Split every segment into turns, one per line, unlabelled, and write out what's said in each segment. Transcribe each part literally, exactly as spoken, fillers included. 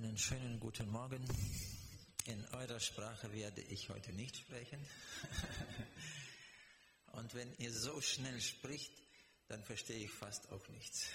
Einen schönen guten Morgen. In eurer Sprache werde ich heute nicht sprechen. Und wenn ihr so schnell spricht, dann verstehe ich fast auch nichts.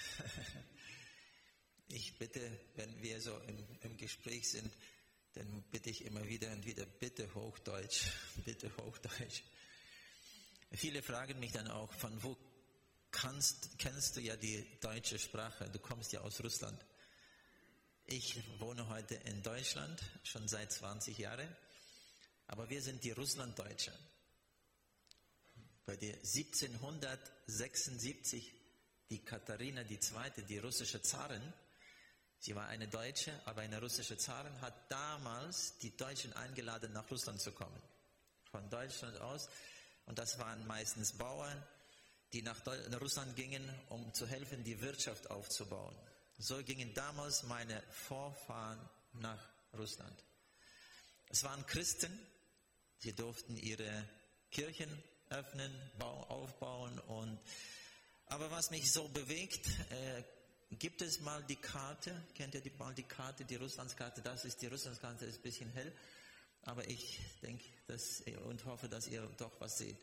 Ich bitte, wenn wir so im, im Gespräch sind, dann bitte ich immer wieder und wieder, bitte Hochdeutsch, bitte Hochdeutsch. Viele fragen mich dann auch, von wo kannst, kennst du ja die deutsche Sprache? Du kommst ja aus Russland. Ich wohne heute in Deutschland, schon seit zwanzig Jahren, aber wir sind die Russlanddeutsche. Bei der siebzehnhundertsechsundsiebzig, die Katharina die Zweite, die russische Zarin, sie war eine Deutsche, aber eine russische Zarin, hat damals die Deutschen eingeladen, nach Russland zu kommen. Von Deutschland aus. Und das waren meistens Bauern, die nach Russland gingen, um zu helfen, die Wirtschaft aufzubauen. So gingen damals meine Vorfahren nach Russland. Es waren Christen, sie durften ihre Kirchen öffnen, aufbauen. Und, aber was mich so bewegt, äh, gibt es mal die Karte, kennt ihr die, mal die Karte, die Russlandskarte, das ist die Russlandskarte, ist ein bisschen hell, aber ich denke dass, und hoffe, dass ihr doch was seht.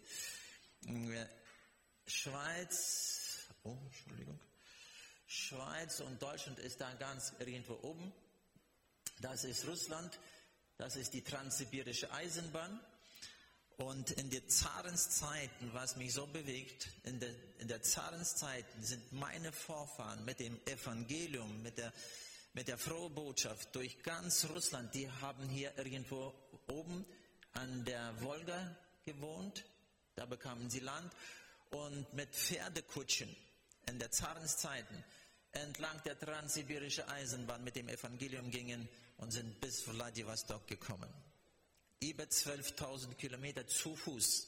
Schweiz, oh, Entschuldigung. Schweiz und Deutschland ist da ganz irgendwo oben. Das ist Russland, das ist die transsibirische Eisenbahn. Und in der Zarenszeiten, was mich so bewegt, in der, in der Zarenszeiten sind meine Vorfahren mit dem Evangelium, mit der, mit der frohen Botschaft durch ganz Russland, die haben hier irgendwo oben an der Wolga gewohnt, da bekamen sie Land und mit Pferdekutschen in der Zarenszeiten entlang der transsibirischen Eisenbahn mit dem Evangelium gingen und sind bis Vladivostok gekommen. Über zwölftausend Kilometer zu Fuß.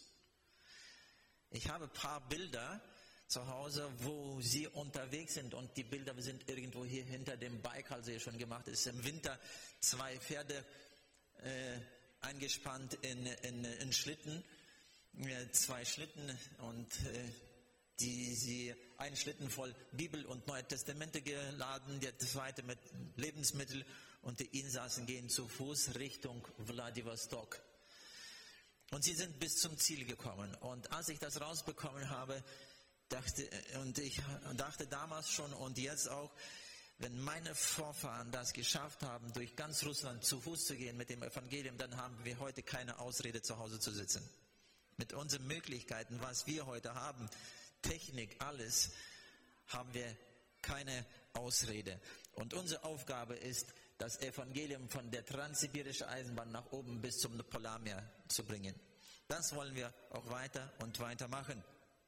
Ich habe ein paar Bilder zu Hause, wo sie unterwegs sind und die Bilder sind irgendwo hier hinter dem Baikalsee schon gemacht. Es ist im Winter zwei Pferde äh, eingespannt in, in, in Schlitten, äh, zwei Schlitten und äh, die sie einen Schlitten voll Bibel und Neue Testamente geladen, der zweite mit Lebensmittel und die Insassen gehen zu Fuß Richtung Vladivostok. Und sie sind bis zum Ziel gekommen. Und als ich das rausbekommen habe, dachte, und ich dachte damals schon und jetzt auch, wenn meine Vorfahren das geschafft haben, durch ganz Russland zu Fuß zu gehen mit dem Evangelium, dann haben wir heute keine Ausrede, zu Hause zu sitzen. Mit unseren Möglichkeiten, was wir heute haben, Technik, alles, haben wir keine Ausrede. Und unsere Aufgabe ist, das Evangelium von der transsibirischen Eisenbahn nach oben bis zum Polarmeer zu bringen. Das wollen wir auch weiter und weiter machen.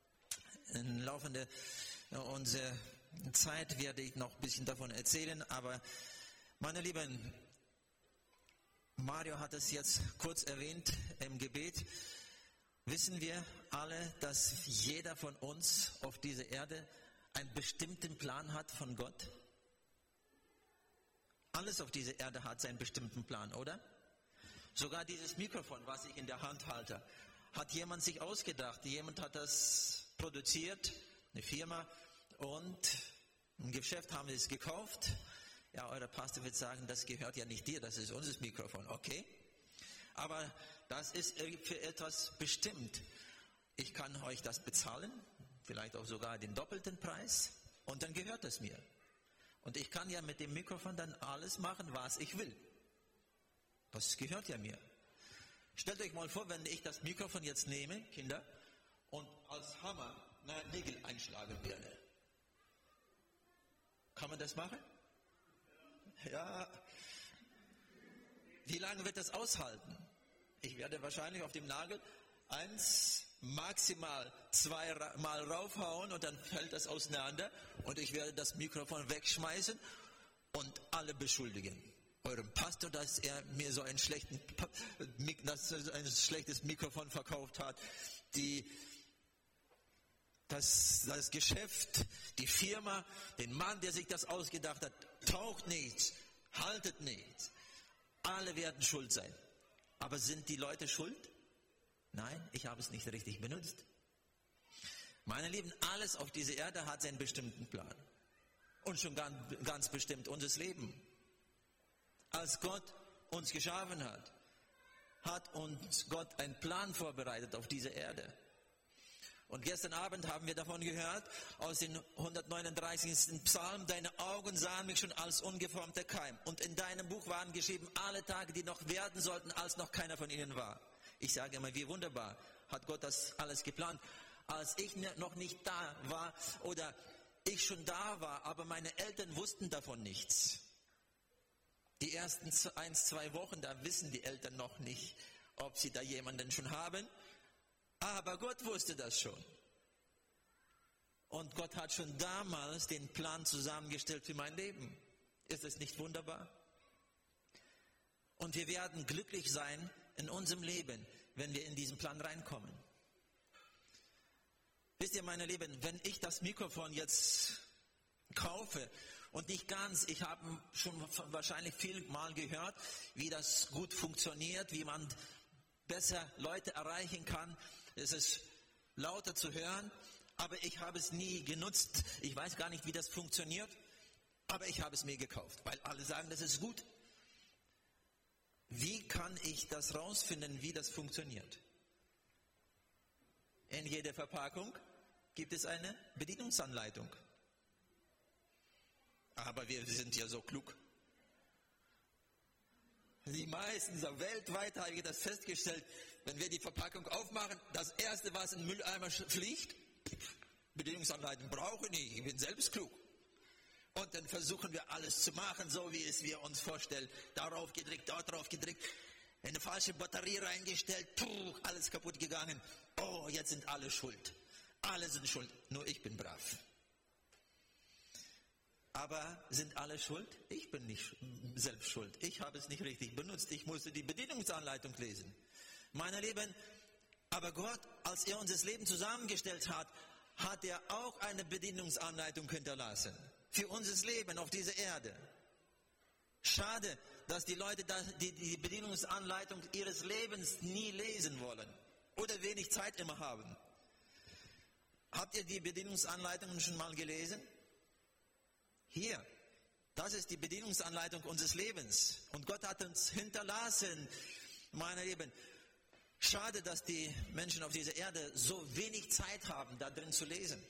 Im Laufe unserer Zeit werde ich noch ein bisschen davon erzählen, aber meine Lieben, Mario hat es jetzt kurz erwähnt im Gebet. Wissen wir alle, dass jeder von uns auf dieser Erde einen bestimmten Plan hat von Gott? Alles auf dieser Erde hat seinen bestimmten Plan, oder? Sogar dieses Mikrofon, was ich in der Hand halte, hat jemand sich ausgedacht. Jemand hat das produziert, eine Firma, und im Geschäft haben wir es gekauft. Ja, euer Pastor wird sagen, das gehört ja nicht dir, das ist unser Mikrofon, okay? Aber das ist für etwas bestimmt. Ich kann euch das bezahlen, vielleicht auch sogar den doppelten Preis, und dann gehört es mir. Und ich kann ja mit dem Mikrofon dann alles machen, was ich will. Das gehört ja mir. Stellt euch mal vor, wenn ich das Mikrofon jetzt nehme, Kinder, und als Hammer na, Nägel einschlagen werde. Kann man das machen? Ja. Wie lange wird das aushalten? Ich werde wahrscheinlich auf dem Nagel eins, maximal zwei Mal raufhauen und dann fällt das auseinander und ich werde das Mikrofon wegschmeißen und alle beschuldigen. Eurem Pastor, dass er mir so einen schlechten, dass er ein schlechtes Mikrofon verkauft hat, die, das, das Geschäft, die Firma, den Mann, der sich das ausgedacht hat, taugt nichts, haltet nichts. Alle werden schuld sein. Aber sind die Leute schuld? Nein, ich habe es nicht richtig benutzt. Meine Lieben, alles auf dieser Erde hat seinen bestimmten Plan. Und schon ganz, ganz bestimmt unser Leben. als Gott uns geschaffen hat, hat uns Gott einen Plan vorbereitet auf dieser Erde. Und gestern Abend haben wir davon gehört, aus dem hundertneununddreißigsten Psalm, deine Augen sahen mich schon als ungeformter Keim. Und in deinem Buch waren geschrieben alle Tage, die noch werden sollten, als noch keiner von ihnen war. Ich sage immer, wie wunderbar hat Gott das alles geplant. Als ich noch nicht da war oder ich schon da war, aber meine Eltern wussten davon nichts. Die ersten ein, zwei Wochen, da wissen die Eltern noch nicht, ob sie da jemanden schon haben. Aber Gott wusste das schon. Und Gott hat schon damals den Plan zusammengestellt für mein Leben. Ist es nicht wunderbar? Und wir werden glücklich sein in unserem Leben, wenn wir in diesen Plan reinkommen. Wisst ihr, meine Lieben, wenn ich das Mikrofon jetzt kaufe und nicht ganz, ich habe schon wahrscheinlich viel Mal gehört, wie das gut funktioniert, wie man besser Leute erreichen kann. Es ist lauter zu hören, aber ich habe es nie genutzt. Ich weiß gar nicht, wie das funktioniert, aber ich habe es mir gekauft, weil alle sagen, das ist gut. Wie kann ich das rausfinden, wie das funktioniert? In jeder Verpackung gibt es eine Bedienungsanleitung. Aber wir sind ja so klug. Die meisten, weltweit habe ich das festgestellt, wenn wir die Verpackung aufmachen, das Erste, was in den Mülleimer fliegt, Bedienungsanleitung brauche ich nicht, ich bin selbst klug. Und dann versuchen wir alles zu machen, so wie es wir uns vorstellen. Darauf gedrückt, dort drauf gedrückt, eine falsche Batterie reingestellt, puh, alles kaputt gegangen. Oh, jetzt sind alle schuld. Alle sind schuld, nur ich bin brav. Aber sind alle schuld? Ich bin nicht selbst schuld. Ich habe es nicht richtig benutzt. Ich musste die Bedienungsanleitung lesen. Meine Lieben, aber Gott, als er uns das Leben zusammengestellt hat, hat er auch eine Bedienungsanleitung hinterlassen. Für unser Leben auf dieser Erde. Schade, dass die Leute die, die Bedienungsanleitung ihres Lebens nie lesen wollen. Oder wenig Zeit immer haben. Habt ihr die Bedienungsanleitungen schon mal gelesen? Hier, das ist die Bedienungsanleitung unseres Lebens. Und Gott hat uns hinterlassen, meine Lieben. Schade, dass die Menschen auf dieser Erde so wenig Zeit haben, da drin zu lesen.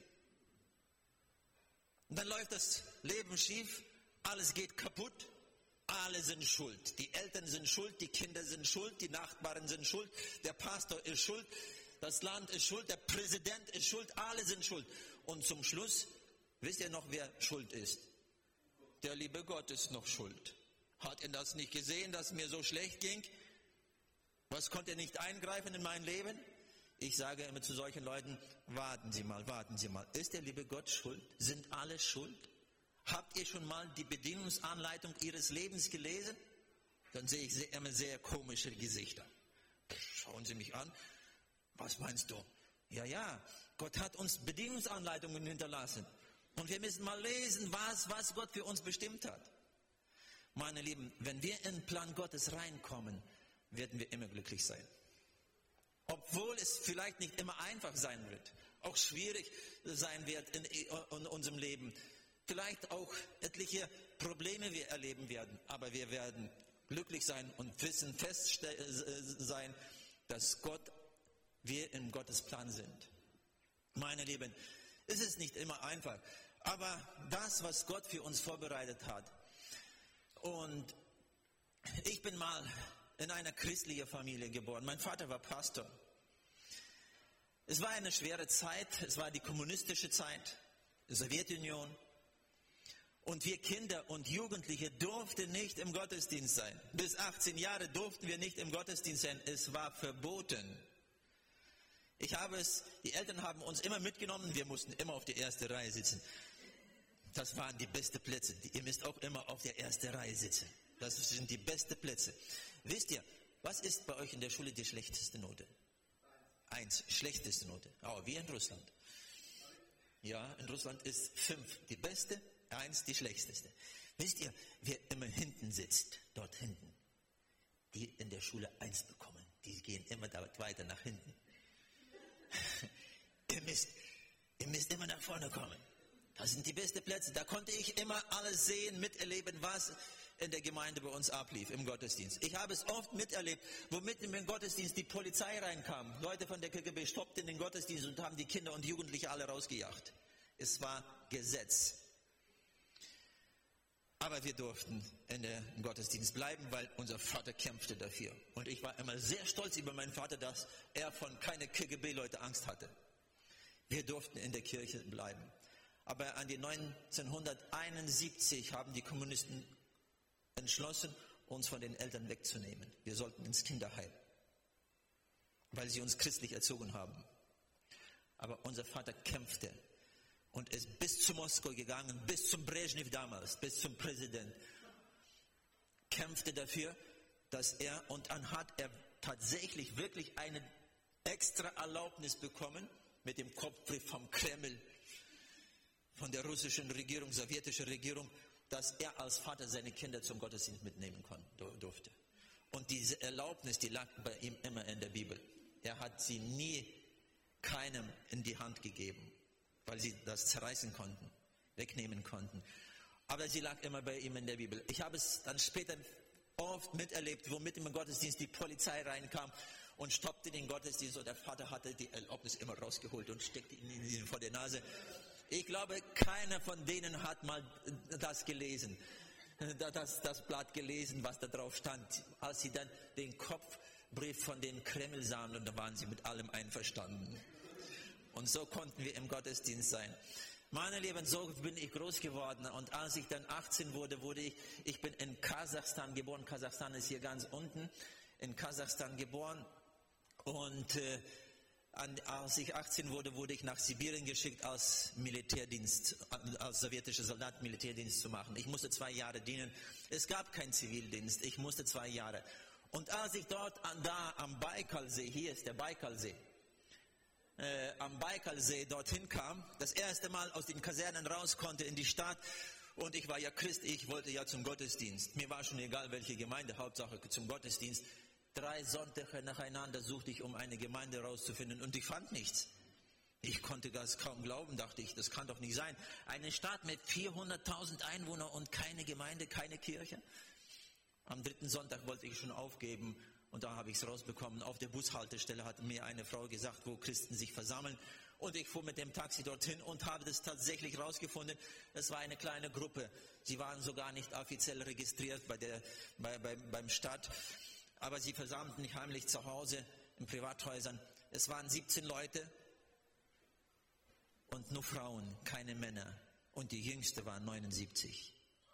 Und dann läuft das Leben schief, alles geht kaputt, alle sind schuld. Die Eltern sind schuld, die Kinder sind schuld, die Nachbarn sind schuld, der Pastor ist schuld, das Land ist schuld, der Präsident ist schuld, alle sind schuld. Und zum Schluss, wisst ihr noch, wer schuld ist? Der liebe Gott ist noch schuld. Hat er das nicht gesehen, dass mir so schlecht ging? Was konnte er nicht eingreifen in mein Leben? Ich sage immer zu solchen Leuten, warten Sie mal, warten Sie mal. Ist der liebe Gott schuld? Sind alle schuld? Habt ihr schon mal die Bedienungsanleitung Ihres Lebens gelesen? Dann sehe ich immer sehr komische Gesichter. Schauen Sie mich an. Was meinst du? Ja, ja, Gott hat uns Bedienungsanleitungen hinterlassen. Und wir müssen mal lesen, was, was Gott für uns bestimmt hat. Meine Lieben, wenn wir in den Plan Gottes reinkommen, werden wir immer glücklich sein. Obwohl es vielleicht nicht immer einfach sein wird, auch schwierig sein wird in, in unserem Leben. Vielleicht auch etliche Probleme wir erleben werden, aber wir werden glücklich sein und wissen, fest sein, dass Gott, wir in Gottes Plan sind. Meine Lieben, es ist nicht immer einfach, aber das, was Gott für uns vorbereitet hat. Und ich bin mal in einer christlichen Familie geboren. Mein Vater war Pastor. Es war eine schwere Zeit. Es war die kommunistische Zeit, die Sowjetunion. Und wir Kinder und Jugendliche durften nicht im Gottesdienst sein. Bis achtzehn Jahre durften wir nicht im Gottesdienst sein. Es war verboten. Ich habe es, die Eltern haben uns immer mitgenommen. Wir mussten immer auf der ersten Reihe sitzen. Das waren die besten Plätze. Ihr müsst auch immer auf der ersten Reihe sitzen. Das sind die besten Plätze. Wisst ihr, was ist bei euch in der Schule die schlechteste Note? Eins, schlechteste Note. Oh, wie in Russland. Ja, in Russland ist fünf die beste, eins die schlechteste. Wisst ihr, wer immer hinten sitzt, dort hinten, die in der Schule eins bekommen, die gehen immer da weiter nach hinten. ihr, müsst, ihr müsst immer nach vorne kommen. Das sind die besten Plätze. Da konnte ich immer alles sehen, miterleben, was in der Gemeinde bei uns ablief, im Gottesdienst. Ich habe es oft miterlebt, wo mitten im Gottesdienst die Polizei reinkam. Leute von der K G B stoppten den Gottesdienst und haben die Kinder und Jugendliche alle rausgejagt. Es war Gesetz. Aber wir durften in der im Gottesdienst bleiben, weil unser Vater kämpfte dafür. Und ich war immer sehr stolz über meinen Vater, dass er von keine K G B-Leute Angst hatte. Wir durften in der Kirche bleiben. Aber an die neunzehnhunderteinundsiebzig haben die Kommunisten entschlossen, uns von den Eltern wegzunehmen. Wir sollten ins Kinderheim, weil sie uns christlich erzogen haben. Aber unser Vater kämpfte und ist bis zu Moskau gegangen, bis zum Brezhnev damals, bis zum Präsident. Kämpfte dafür, dass er, und dann hat er tatsächlich wirklich eine extra Erlaubnis bekommen, mit dem Kopfbrief vom Kreml, von der russischen Regierung, sowjetischen Regierung, dass er als Vater seine Kinder zum Gottesdienst mitnehmen konnte, durfte. Und diese Erlaubnis, die lag bei ihm immer in der Bibel. Er hat sie nie keinem in die Hand gegeben, weil sie das zerreißen konnten, wegnehmen konnten. Aber sie lag immer bei ihm in der Bibel. Ich habe es dann später oft miterlebt, wo mitten im Gottesdienst die Polizei reinkam und stoppte den Gottesdienst und der Vater hatte die Erlaubnis immer rausgeholt und steckte ihn vor der Nase. Ich glaube, keiner von denen hat mal das gelesen, das, das Blatt gelesen, was da drauf stand. Als sie dann den Kopfbrief von den Kreml sahen, und da waren sie mit allem einverstanden. Und so konnten wir im Gottesdienst sein. Meine Lieben, so bin ich groß geworden. Und als ich dann achtzehn wurde, wurde ich, ich bin in Kasachstan geboren. Kasachstan ist hier ganz unten. In Kasachstan geboren. Und äh, An, als ich achtzehn wurde, wurde ich nach Sibirien geschickt, als Militärdienst, als sowjetischer Soldat Militärdienst zu machen. Ich musste zwei Jahre dienen. Es gab keinen Zivildienst. Ich musste zwei Jahre. Und als ich dort an, da am Baikalsee, hier ist der Baikalsee, äh, am Baikalsee dorthin kam, das erste Mal aus den Kasernen raus konnte in die Stadt. Und ich war ja Christ, ich wollte ja zum Gottesdienst. Mir war schon egal, welche Gemeinde, Hauptsache zum Gottesdienst. Drei Sonntage nacheinander suchte ich, um eine Gemeinde rauszufinden, und ich fand nichts. Ich konnte das kaum glauben, dachte ich, das kann doch nicht sein. Eine Stadt mit vierhunderttausend Einwohnern und keine Gemeinde, keine Kirche. Am dritten Sonntag wollte ich schon aufgeben, und da habe ich es rausbekommen. Auf der Bushaltestelle hat mir eine Frau gesagt, wo Christen sich versammeln. Und ich fuhr mit dem Taxi dorthin und habe das tatsächlich rausgefunden. Es war eine kleine Gruppe. Sie waren sogar nicht offiziell registriert bei der, bei, bei, beim Stadt. Aber sie versammelten sich heimlich zu Hause in Privathäusern. Es waren siebzehn Leute und nur Frauen, keine Männer. Und die jüngste war neunundsiebzig.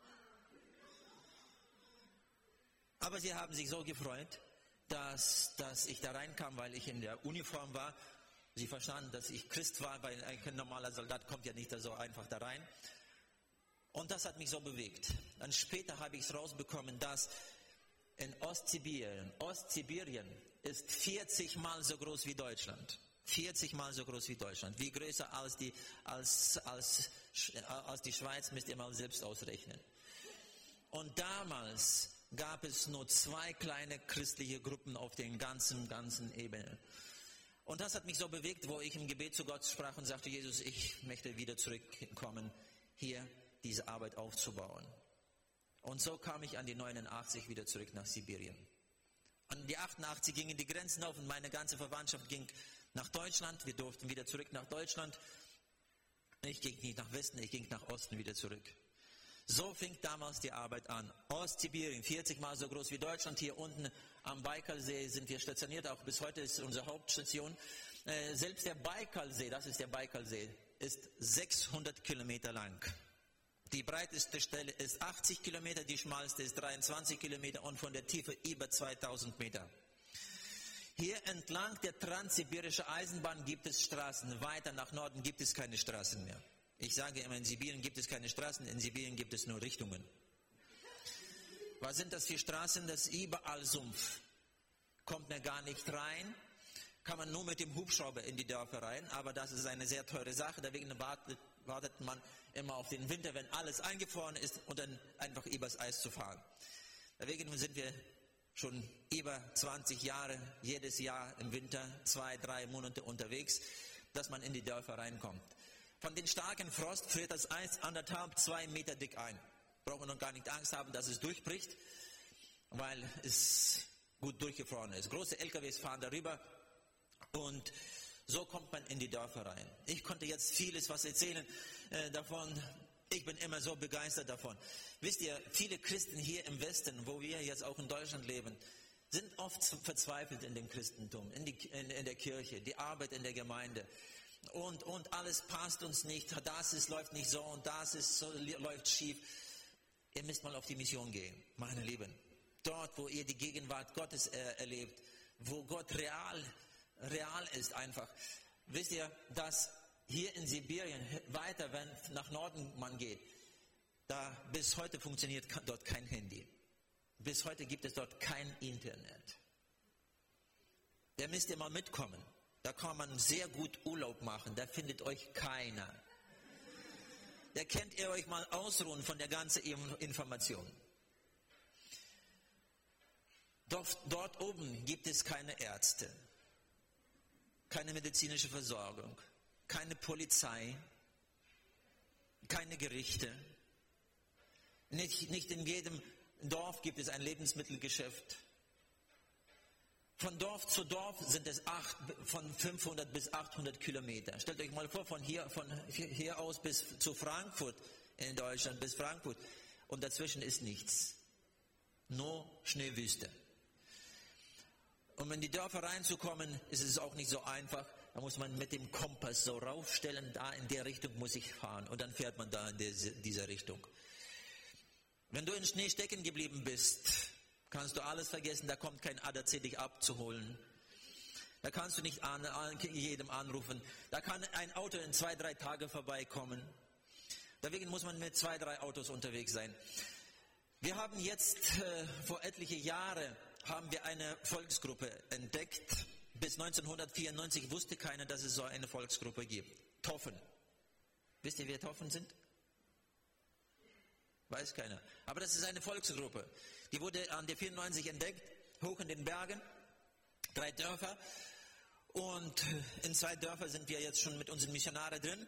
Aber sie haben sich so gefreut, dass, dass ich da reinkam, weil ich in der Uniform war. Sie verstanden, dass ich Christ war, weil ein normaler Soldat kommt ja nicht so einfach da rein. Und das hat mich so bewegt. Dann später habe ich es rausbekommen, dass in Ostsibirien, Ostsibirien ist vierzig Mal so groß wie Deutschland. vierzig Mal so groß wie Deutschland. Wie größer als die, als, als, als die Schweiz, müsst ihr mal selbst ausrechnen. Und damals gab es nur zwei kleine christliche Gruppen auf den ganzen, ganzen Ebenen. Und das hat mich so bewegt, wo ich im Gebet zu Gott sprach und sagte, Jesus, ich möchte wieder zurückkommen, hier diese Arbeit aufzubauen. Und so kam ich an die neunundachtzig wieder zurück nach Sibirien. An die achtundachtzig gingen die Grenzen auf und meine ganze Verwandtschaft ging nach Deutschland. Wir durften wieder zurück nach Deutschland. Ich ging nicht nach Westen, ich ging nach Osten wieder zurück. So fing damals die Arbeit an. Ostsibirien, vierzig Mal so groß wie Deutschland. Hier unten am Baikalsee sind wir stationiert. Auch bis heute ist unsere Hauptstation. Äh, selbst der Baikalsee, das ist der Baikalsee, ist sechshundert Kilometer lang. Die breiteste Stelle ist achtzig Kilometer, die schmalste ist dreiundzwanzig Kilometer und von der Tiefe über zweitausend Meter. Hier entlang der transsibirischen Eisenbahn gibt es Straßen. Weiter nach Norden gibt es keine Straßen mehr. Ich sage immer, in Sibirien gibt es keine Straßen, in Sibirien gibt es nur Richtungen. Was sind das für Straßen? Das ist überall Sumpf. Kommt man gar nicht rein. Kann man nur mit dem Hubschrauber in die Dörfer rein, aber das ist eine sehr teure Sache. Deswegen wartet, wartet man immer auf den Winter, wenn alles eingefroren ist, und dann einfach übers Eis zu fahren. Deswegen sind wir schon über zwanzig Jahre, jedes Jahr im Winter, zwei, drei Monate unterwegs, dass man in die Dörfer reinkommt. Von den starken Frost friert das Eis anderthalb, zwei Meter dick ein. Braucht man noch gar nicht Angst haben, dass es durchbricht, weil es gut durchgefroren ist. Große L K Ws fahren darüber und so kommt man in die Dörfer rein. Ich konnte jetzt vieles was erzählen äh, davon. Ich bin immer so begeistert davon. Wisst ihr, viele Christen hier im Westen, wo wir jetzt auch in Deutschland leben, sind oft verzweifelt in dem Christentum, in, die, in, in der Kirche, die Arbeit in der Gemeinde. Und, und alles passt uns nicht, das ist, läuft nicht so und das ist so, läuft schief. Ihr müsst mal auf die Mission gehen, meine Lieben. Dort, wo ihr die Gegenwart Gottes äh, erlebt, wo Gott real, real ist einfach. Wisst ihr, dass hier in Sibirien, weiter, wenn nach Norden man geht, da bis heute funktioniert dort kein Handy. Bis heute gibt es dort kein Internet. Da müsst ihr mal mitkommen. Da kann man sehr gut Urlaub machen. Da findet euch keiner. Da könnt ihr euch mal ausruhen von der ganzen Information. Dort, dort oben gibt es keine Ärzte, keine medizinische Versorgung, keine Polizei, keine Gerichte. Nicht, nicht in jedem Dorf gibt es ein Lebensmittelgeschäft. Von Dorf zu Dorf sind es acht, von fünfhundert bis achthundert Kilometer. Stellt euch mal vor, von hier, von hier aus bis zu Frankfurt in Deutschland, bis Frankfurt. Und dazwischen ist nichts. Nur Schneewüste. Um in die Dörfer reinzukommen, ist es auch nicht so einfach. Da muss man mit dem Kompass so raufstellen, da in der Richtung muss ich fahren. Und dann fährt man da in dieser Richtung. Wenn du in Schnee stecken geblieben bist, kannst du alles vergessen, da kommt kein A D A C dich abzuholen. Da kannst du nicht an, an jedem anrufen. Da kann ein Auto in zwei, drei Tage vorbeikommen. Deswegen muss man mit zwei, drei Autos unterwegs sein. Wir haben jetzt äh, vor etliche Jahre haben wir eine Volksgruppe entdeckt. Bis neunzehnhundertvierundneunzig wusste keiner, dass es so eine Volksgruppe gibt. Toffen. Wisst ihr, wer Toffen sind? Weiß keiner. Aber das ist eine Volksgruppe. Die wurde an der vierundneunzig entdeckt, hoch in den Bergen. Drei Dörfer. Und in zwei Dörfer sind wir jetzt schon mit unseren Missionaren drin.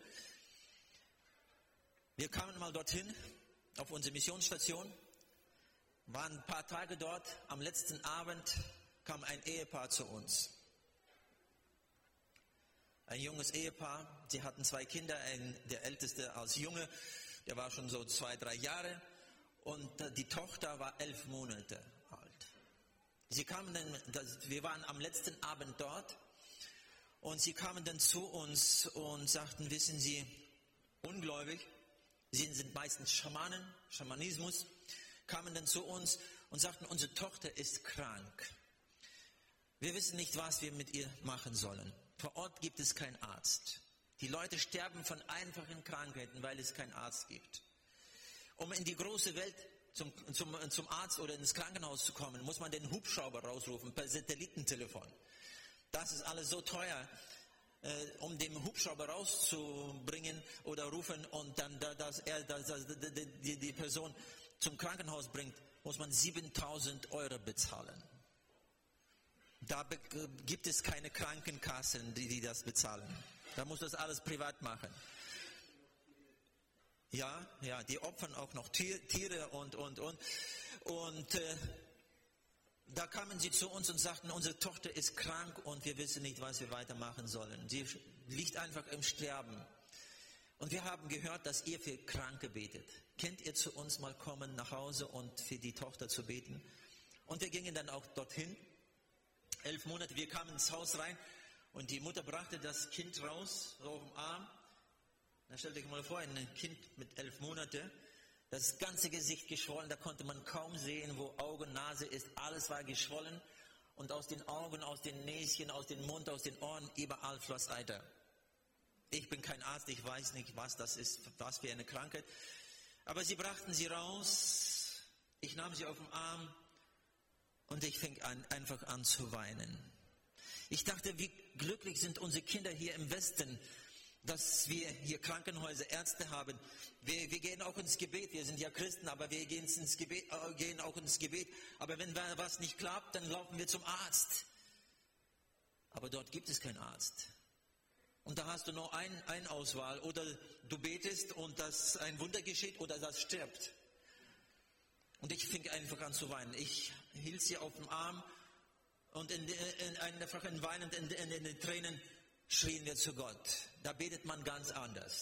Wir kamen mal dorthin, auf unsere Missionsstation. Waren ein paar Tage dort. Am letzten Abend kam ein Ehepaar zu uns. Ein junges Ehepaar. Sie hatten zwei Kinder. Ein, der Älteste als Junge, der war schon so zwei, drei Jahre. Und die Tochter war elf Monate alt. Sie kamen dann, wir waren am letzten Abend dort. Und sie kamen dann zu uns und sagten, wissen Sie, ungläubig, sie sind meistens Schamanen, Schamanismus, kamen dann zu uns und sagten, unsere Tochter ist krank. Wir wissen nicht, was wir mit ihr machen sollen. Vor Ort gibt es keinen Arzt. Die Leute sterben von einfachen Krankheiten, weil es keinen Arzt gibt. Um in die große Welt zum, zum, zum Arzt oder ins Krankenhaus zu kommen, muss man den Hubschrauber rausrufen per Satellitentelefon. Das ist alles so teuer, äh, um den Hubschrauber rauszubringen oder rufen und dann, dass er dass, dass, die, die Person zum Krankenhaus bringt, muss man siebentausend Euro bezahlen. Da be- gibt es keine Krankenkassen, die, die das bezahlen. Da muss das alles privat machen. Ja, ja, die opfern auch noch Tier, Tiere und, und, und. Und äh, da kamen sie zu uns und sagten, unsere Tochter ist krank und wir wissen nicht, was wir weitermachen sollen. Sie liegt einfach im Sterben. Und wir haben gehört, dass ihr für Kranke betet. Könnt ihr zu uns mal kommen nach Hause und für die Tochter zu beten? Und wir gingen dann auch dorthin. Elf Monate, wir kamen ins Haus rein und die Mutter brachte das Kind raus, so auf dem Arm. Da stellt euch mal vor, ein Kind mit elf Monaten, das ganze Gesicht geschwollen, da konnte man kaum sehen, wo Augen, Nase ist, alles war geschwollen und aus den Augen, aus den Näschen, aus dem Mund, aus den Ohren, überall floss Eiter. Ich bin kein Arzt, ich weiß nicht, was das ist, was für eine Krankheit. Aber sie brachten sie raus, ich nahm sie auf den Arm und ich fing an, einfach an zu weinen. Ich dachte, wie glücklich sind unsere Kinder hier im Westen, dass wir hier Krankenhäuser, Ärzte haben. Wir, wir gehen auch ins Gebet, wir sind ja Christen, aber wir gehen, ins Gebet, äh, gehen auch ins Gebet. Aber wenn was nicht klappt, dann laufen wir zum Arzt. Aber dort gibt es keinen Arzt. Und da hast du nur ein, ein Auswahl. Oder du betest und das ein Wunder geschieht oder das stirbt. Und ich fing einfach an zu weinen. Ich hielt sie auf dem Arm und in, in, einfach in weinend in, in, in den Tränen schrien wir zu Gott. Da betet man ganz anders.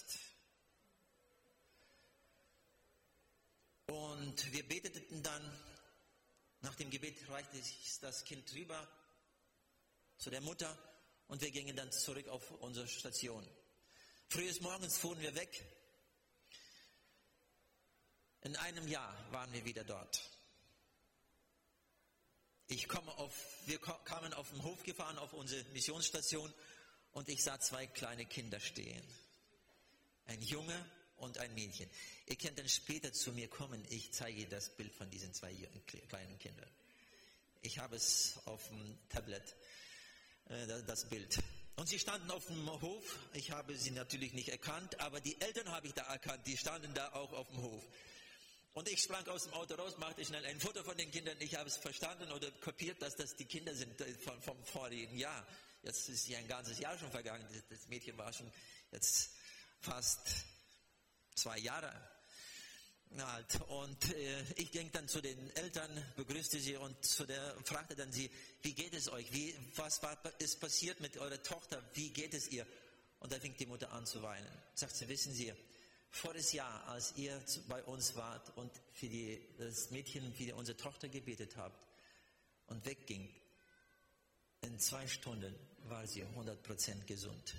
Und wir beteten dann, nach dem Gebet reichte sich das Kind rüber zu der Mutter und wir gingen dann zurück auf unsere Station. Frühes Morgens fuhren wir weg. In einem Jahr waren wir wieder dort. Ich komme auf, wir kamen auf den Hof gefahren, auf unsere Missionsstation und ich sah zwei kleine Kinder stehen. Ein Junge und ein Mädchen. Ihr könnt dann später zu mir kommen. Ich zeige das Bild von diesen zwei kleinen Kindern. Ich habe es auf dem Tablet, äh, das Bild. Und sie standen auf dem Hof. Ich habe sie natürlich nicht erkannt, aber die Eltern habe ich da erkannt. Die standen da auch auf dem Hof. Und ich sprang aus dem Auto raus, machte schnell ein Foto von den Kindern. Ich habe es verstanden oder kapiert, dass das die Kinder sind vom, vom vorigen Jahr. Jetzt ist ja ein ganzes Jahr schon vergangen. Das Mädchen war schon jetzt fast zwei Jahre alt. Und äh, ich ging dann zu den Eltern, begrüßte sie und zu der, fragte dann sie, wie geht es euch? Wie, was war, ist passiert mit eurer Tochter? Wie geht es ihr? Und da fing die Mutter an zu weinen. Sagt sie, wissen Sie, voriges Jahr, als ihr bei uns wart und für die, das Mädchen, für unsere Tochter gebetet habt und wegging, in zwei Stunden war sie hundert Prozent gesund.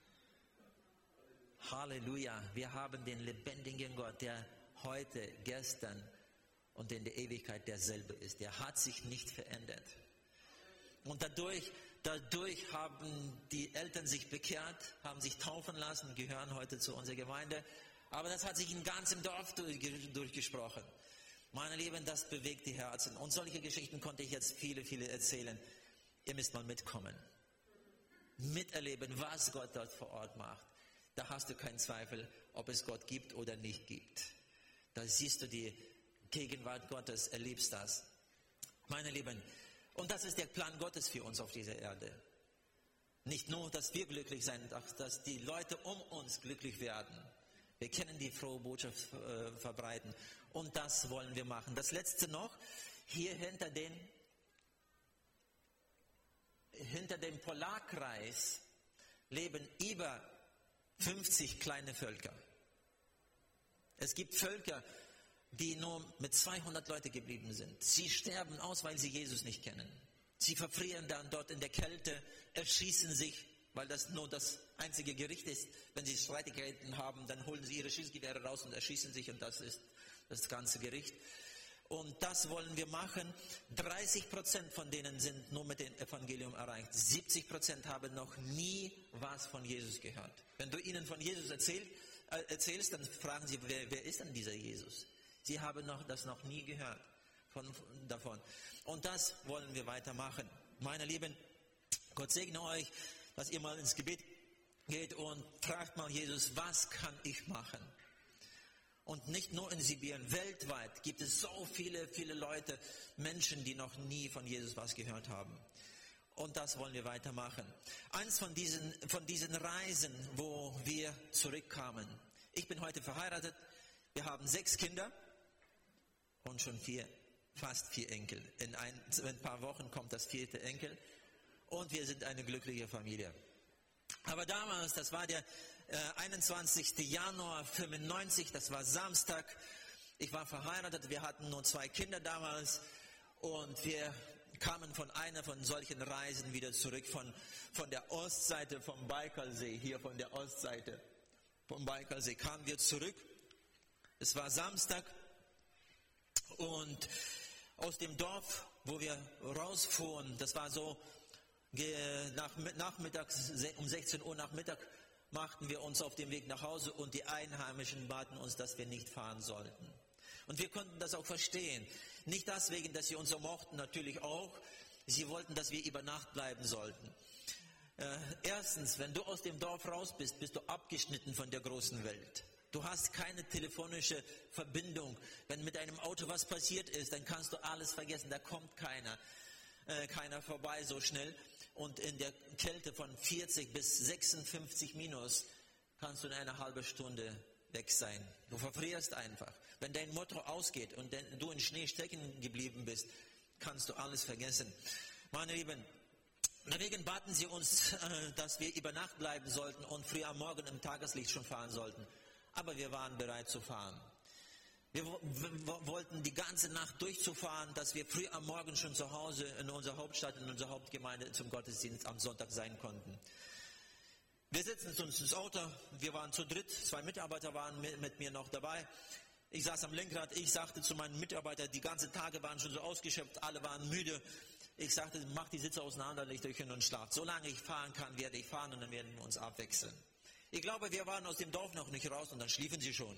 Halleluja, wir haben den lebendigen Gott, der heute, gestern und in der Ewigkeit derselbe ist. Der hat sich nicht verändert. Und dadurch, dadurch haben die Eltern sich bekehrt, haben sich taufen lassen, gehören heute zu unserer Gemeinde. Aber das hat sich in ganzem Dorf durchgesprochen. Meine Lieben, das bewegt die Herzen. Und solche Geschichten konnte ich jetzt viele, viele erzählen. Ihr müsst mal mitkommen. Miterleben, was Gott dort vor Ort macht. Da hast du keinen Zweifel, ob es Gott gibt oder nicht gibt. Da siehst du die Gegenwart Gottes, erlebst das. Meine Lieben, und das ist der Plan Gottes für uns auf dieser Erde. Nicht nur, dass wir glücklich sein, dass die Leute um uns glücklich werden. Wir können die frohe Botschaft äh, verbreiten. Und das wollen wir machen. Das Letzte noch, hier hinter den, hinter dem Polarkreis leben über fünfzig kleine Völker. Es gibt Völker, die nur mit zweihundert Leuten geblieben sind. Sie sterben aus, weil sie Jesus nicht kennen. Sie verfrieren dann dort in der Kälte, erschießen sich, weil das nur das einzige Gericht ist. Wenn sie Streitigkeiten haben, dann holen sie ihre Schießgewehre raus und erschießen sich und das ist das ganze Gericht. Und das wollen wir machen. dreißig Prozent von denen sind nur mit dem Evangelium erreicht. siebzig Prozent haben noch nie was von Jesus gehört. Wenn du ihnen von Jesus erzähl, äh, erzählst, dann fragen sie, wer, wer ist denn dieser Jesus? Sie haben noch, das noch nie gehört von, von, davon. Und das wollen wir weitermachen. Meine Lieben, Gott segne euch, dass ihr mal ins Gebet geht und fragt mal Jesus, was kann ich machen? Und nicht nur in Sibirien, weltweit gibt es so viele, viele Leute, Menschen, die noch nie von Jesus was gehört haben. Und das wollen wir weitermachen. Eins von diesen, von diesen Reisen, wo wir zurückkamen. Ich bin heute verheiratet. Wir haben sechs Kinder und schon vier, fast vier Enkel. In ein, in ein paar Wochen kommt das vierte Enkel. Und wir sind eine glückliche Familie. Aber damals, das war der äh, einundzwanzigster Januar fünfundneunzig, das war Samstag. Ich war verheiratet, wir hatten nur zwei Kinder damals und wir kamen von einer von solchen Reisen wieder zurück, von, von der Ostseite vom Baikalsee, hier von der Ostseite vom Baikalsee kamen wir zurück. Es war Samstag und aus dem Dorf, wo wir rausfuhren, das war so, nach, nachmittags, um sechzehn Uhr Nachmittag machten wir uns auf den Weg nach Hause und die Einheimischen baten uns, dass wir nicht fahren sollten. Und wir konnten das auch verstehen. Nicht deswegen, dass sie uns so mochten, natürlich auch. Sie wollten, dass wir über Nacht bleiben sollten. Äh, erstens, wenn du aus dem Dorf raus bist, bist du abgeschnitten von der großen Welt. Du hast keine telefonische Verbindung. Wenn mit einem Auto was passiert ist, dann kannst du alles vergessen. Da kommt keiner, äh, keiner vorbei so schnell. und in der Kälte von vierzig bis sechsundfünfzig Minus kannst du in einer halben Stunde weg sein. Du verfrierst einfach. Wenn dein Motor ausgeht und du in Schnee stecken geblieben bist, kannst du alles vergessen. Meine Lieben, deswegen baten sie uns, dass wir über Nacht bleiben sollten und früh am Morgen im Tageslicht schon fahren sollten. Aber wir waren bereit zu fahren. Wir wollten die ganze Nacht durchzufahren, dass wir früh am Morgen schon zu Hause in unserer Hauptstadt, in unserer Hauptgemeinde zum Gottesdienst am Sonntag sein konnten. Wir setzten uns ins Auto, wir waren zu dritt, zwei Mitarbeiter waren mit mir noch dabei. Ich saß am Lenkrad, ich sagte zu meinen Mitarbeitern, die ganzen Tage waren schon so ausgeschöpft, alle waren müde. Ich sagte, mach die Sitze auseinander, legt euch hin und schlaft. Solange ich fahren kann, werde ich fahren und dann werden wir uns abwechseln. Ich glaube, wir waren aus dem Dorf noch nicht raus und dann schliefen sie schon.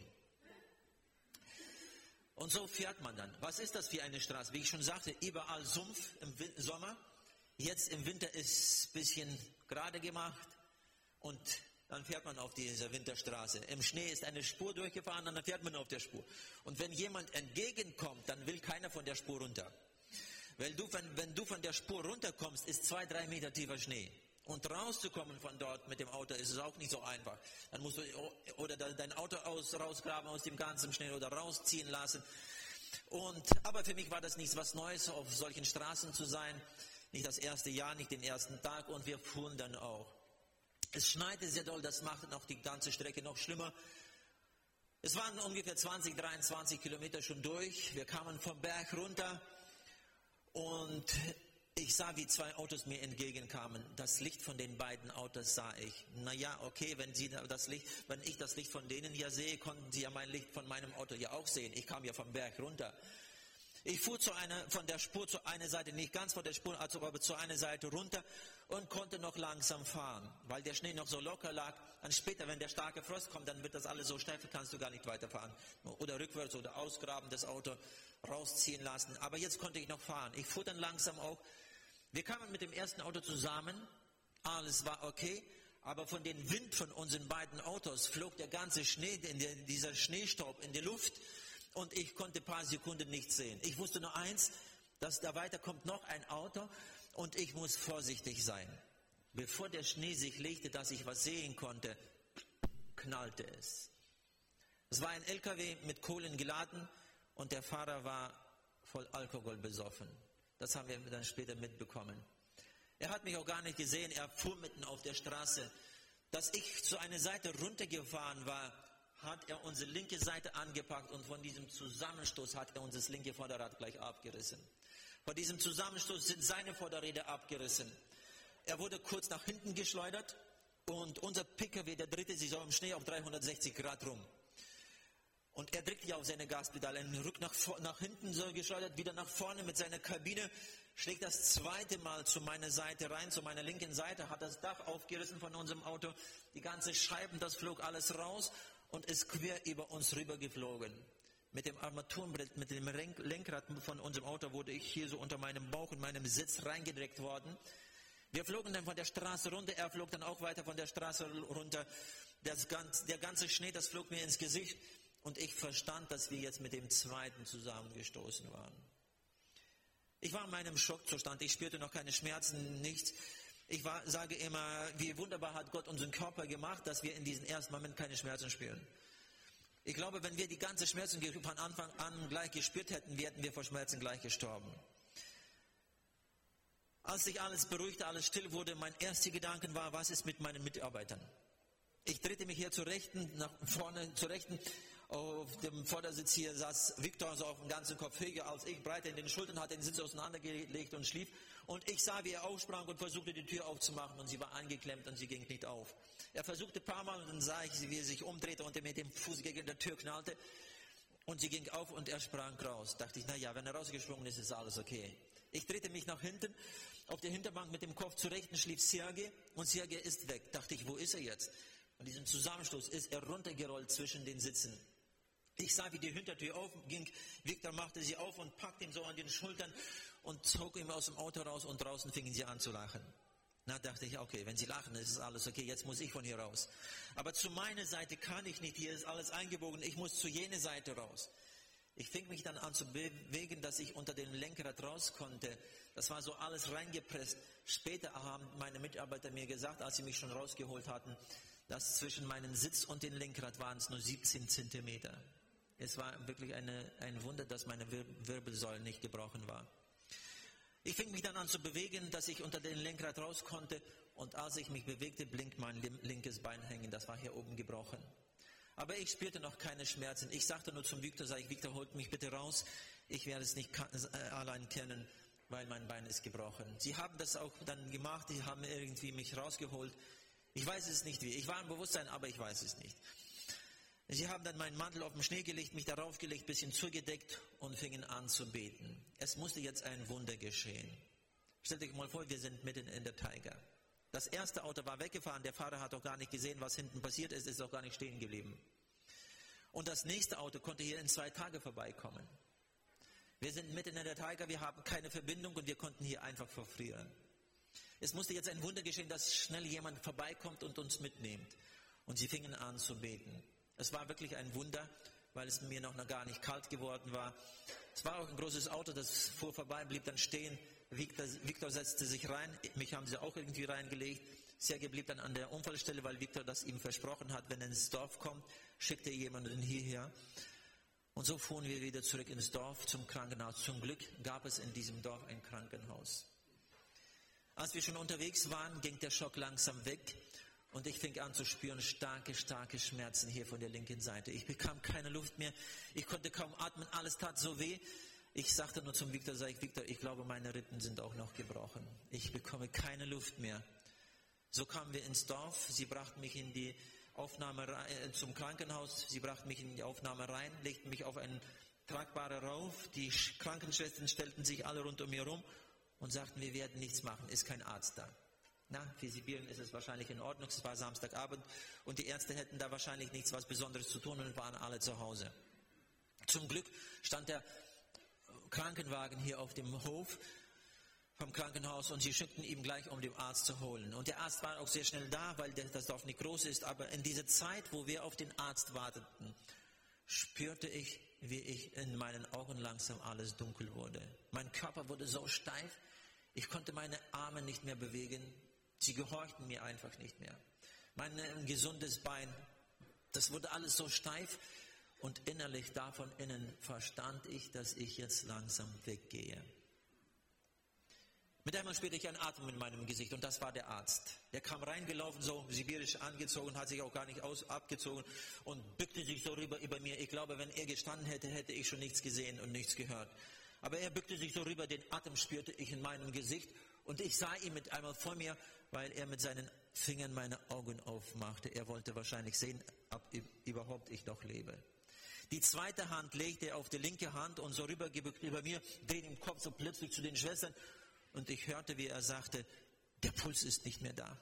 Und so fährt man dann. Was ist das für eine Straße? Wie ich schon sagte, überall Sumpf im Sommer. Jetzt im Winter ist es ein bisschen gerade gemacht. Und dann fährt man auf dieser Winterstraße. Im Schnee ist eine Spur durchgefahren und dann fährt man auf der Spur. Und wenn jemand entgegenkommt, dann will keiner von der Spur runter. Weil du, wenn, wenn du von der Spur runterkommst, ist zwei, drei Meter tiefer Schnee. Und rauszukommen von dort mit dem Auto ist es auch nicht so einfach. Dann musst du oder dein Auto aus, rausgraben aus dem ganzen Schnee oder rausziehen lassen. Und, aber für mich war das nichts was Neues, auf solchen Straßen zu sein. Nicht das erste Jahr, nicht den ersten Tag. Und wir fuhren dann auch. Es schneite sehr doll, das machte noch die ganze Strecke noch schlimmer. Es waren ungefähr zwanzig, dreiundzwanzig Kilometer schon durch. Wir kamen vom Berg runter und ich sah, wie zwei Autos mir entgegenkamen. Das Licht von den beiden Autos sah ich. Naja, okay, wenn, sie das Licht, wenn ich das Licht von denen ja sehe, konnten sie ja mein Licht von meinem Auto ja auch sehen. Ich kam ja vom Berg runter. Ich fuhr zu einer, von der Spur zu einer Seite, nicht ganz von der Spur, also aber zu einer Seite runter und konnte noch langsam fahren, weil der Schnee noch so locker lag. Dann später, wenn der starke Frost kommt, dann wird das alles so steif, kannst du gar nicht weiterfahren. Oder rückwärts oder ausgraben, das Auto rausziehen lassen. Aber jetzt konnte ich noch fahren. Ich fuhr dann langsam auch. Wir kamen mit dem ersten Auto zusammen, alles war okay, aber von dem Wind von unseren beiden Autos flog der ganze Schnee, in der, dieser Schneestaub in die Luft und ich konnte ein paar Sekunden nichts sehen. Ich wusste nur eins, dass da weiter kommt noch ein Auto und ich muss vorsichtig sein. Bevor der Schnee sich legte, dass ich was sehen konnte, knallte es. Es war ein L K W mit Kohlen geladen und der Fahrer war voll Alkohol besoffen. Das haben wir dann später mitbekommen. Er hat mich auch gar nicht gesehen, er fuhr mitten auf der Straße. Dass ich zu einer Seite runtergefahren war, hat er unsere linke Seite angepackt und von diesem Zusammenstoß hat er uns das linke Vorderrad gleich abgerissen. Von diesem Zusammenstoß sind seine Vorderräder abgerissen. Er wurde kurz nach hinten geschleudert und unser P K W, der drehte sich so im Schnee auf dreihundertsechzig Grad rum. Und er drückte auf seine Gaspedale, einen Rück nach, nach hinten so geschleudert, wieder nach vorne mit seiner Kabine, schlägt das zweite Mal zu meiner Seite rein, zu meiner linken Seite, hat das Dach aufgerissen von unserem Auto, die ganze Scheiben, das flog alles raus und ist quer über uns rüber geflogen. Mit dem Armaturenbrett, mit dem Lenkrad von unserem Auto wurde ich hier so unter meinem Bauch und meinem Sitz reingedrückt worden. Wir flogen dann von der Straße runter, er flog dann auch weiter von der Straße runter. Das ganze, der ganze Schnee, das flog mir ins Gesicht. Und ich verstand, dass wir jetzt mit dem zweiten zusammengestoßen waren. Ich war in meinem Schockzustand. Ich spürte noch keine Schmerzen, nichts. Ich war, sage immer, wie wunderbar hat Gott unseren Körper gemacht, dass wir in diesem ersten Moment keine Schmerzen spüren. Ich glaube, wenn wir die ganze Schmerzen von Anfang an gleich gespürt hätten, wären wir vor Schmerzen gleich gestorben. Als sich alles beruhigte, alles still wurde, mein erster Gedanke war, was ist mit meinen Mitarbeitern? Ich drehte mich hier zur Rechten, nach vorne zur Rechten. Auf dem Vordersitz hier saß Viktor so auf dem ganzen Kopf höher als ich, breiter in den Schultern, hat den Sitz auseinandergelegt und schlief. Und ich sah, wie er aufsprang und versuchte, die Tür aufzumachen und sie war eingeklemmt und sie ging nicht auf. Er versuchte ein paar Mal und dann sah ich, wie er sich umdrehte und er mit dem Fuß gegen die Tür knallte und sie ging auf und er sprang raus. Dachte ich, naja, wenn er rausgesprungen ist, ist alles okay. Ich drehte mich nach hinten, auf der Hinterbank mit dem Kopf zur Rechten schlief Sergej und Sergej ist weg. Dachte ich, wo ist er jetzt? Und diesen Zusammenstoß ist er runtergerollt zwischen den Sitzen. Ich sah, wie die Hintertür aufging. Viktor machte sie auf und packte ihn so an den Schultern und zog ihn aus dem Auto raus und draußen fingen sie an zu lachen. Na, dachte ich, okay, wenn sie lachen, ist alles okay, jetzt muss ich von hier raus. Aber zu meiner Seite kann ich nicht, hier ist alles eingebogen, ich muss zu jener Seite raus. Ich fing mich dann an zu bewegen, dass ich unter dem Lenkrad raus konnte. Das war so alles reingepresst. Später haben meine Mitarbeiter mir gesagt, als sie mich schon rausgeholt hatten, dass zwischen meinem Sitz und dem Lenkrad waren es nur siebzehn Zentimeter. Es war wirklich eine, ein Wunder, dass meine Wir- Wirbelsäule nicht gebrochen war. Ich fing mich dann an zu bewegen, dass ich unter dem Lenkrad raus konnte. Und als ich mich bewegte, blinkt mein linkes Bein hängen. Das war hier oben gebrochen. Aber ich spürte noch keine Schmerzen. Ich sagte nur zum Victor, sag ich, Victor, holt mich bitte raus. Ich werde es nicht allein können, weil mein Bein ist gebrochen. Sie haben das auch dann gemacht. Die haben irgendwie mich rausgeholt. Ich weiß es nicht wie. Ich war im Bewusstsein, aber ich weiß es nicht. Sie haben dann meinen Mantel auf den Schnee gelegt, mich darauf gelegt, ein bisschen zugedeckt und fingen an zu beten. Es musste jetzt ein Wunder geschehen. Stellt euch mal vor, wir sind mitten in der Taiga. Das erste Auto war weggefahren, der Fahrer hat auch gar nicht gesehen, was hinten passiert ist, ist auch gar nicht stehen geblieben. Und das nächste Auto konnte hier in zwei Tagen vorbeikommen. Wir sind mitten in der Taiga, wir haben keine Verbindung und wir konnten hier einfach verfrieren. Es musste jetzt ein Wunder geschehen, dass schnell jemand vorbeikommt und uns mitnimmt. Und sie fingen an zu beten. Es war wirklich ein Wunder, weil es mir noch gar nicht kalt geworden war. Es war auch ein großes Auto, das fuhr vorbei, blieb dann stehen. Victor, Victor setzte sich rein, mich haben sie auch irgendwie reingelegt. Sergej blieb dann an der Unfallstelle, weil Victor das ihm versprochen hat, wenn er ins Dorf kommt, schickt er jemanden hierher. Und so fuhren wir wieder zurück ins Dorf zum Krankenhaus. Zum Glück gab es in diesem Dorf ein Krankenhaus. Als wir schon unterwegs waren, ging der Schock langsam weg. Und ich fing an zu spüren starke, starke Schmerzen hier von der linken Seite. Ich bekam keine Luft mehr. Ich konnte kaum atmen. Alles tat so weh. Ich sagte nur zum Victor, sag ich, Victor, ich glaube, meine Rippen sind auch noch gebrochen. Ich bekomme keine Luft mehr. So kamen wir ins Dorf. Sie brachten mich in die Aufnahme äh, zum Krankenhaus. Sie brachten mich in die Aufnahme rein, legten mich auf einen tragbaren Rauf. Die Krankenschwestern stellten sich alle rund um mich herum und sagten, wir werden nichts machen. Ist kein Arzt da. Na, für Sibirien ist es wahrscheinlich in Ordnung. Es war Samstagabend und die Ärzte hätten da wahrscheinlich nichts was Besonderes zu tun und waren alle zu Hause. Zum Glück stand der Krankenwagen hier auf dem Hof vom Krankenhaus und sie schickten ihn gleich, um den Arzt zu holen. Und der Arzt war auch sehr schnell da, weil das Dorf nicht groß ist. Aber in dieser Zeit, wo wir auf den Arzt warteten, spürte ich, wie ich in meinen Augen langsam alles dunkel wurde. Mein Körper wurde so steif, ich konnte meine Arme nicht mehr bewegen. Sie gehorchten mir einfach nicht mehr. Mein gesundes Bein, das wurde alles so steif. Und innerlich, da von innen, verstand ich, dass ich jetzt langsam weggehe. Mit einmal spürte ich einen Atem in meinem Gesicht und das war der Arzt. Der kam reingelaufen, so sibirisch angezogen, hat sich auch gar nicht aus, abgezogen und bückte sich so rüber über mir. Ich glaube, wenn er gestanden hätte, hätte ich schon nichts gesehen und nichts gehört. Aber er bückte sich so rüber, den Atem spürte ich in meinem Gesicht und ich sah ihn mit einmal vor mir, weil er mit seinen Fingern meine Augen aufmachte. Er wollte wahrscheinlich sehen, ob überhaupt ich noch lebe. Die zweite Hand legte er auf die linke Hand und so rübergebückt über mir, drehte den Kopf so plötzlich zu den Schwestern und ich hörte, wie er sagte, der Puls ist nicht mehr da.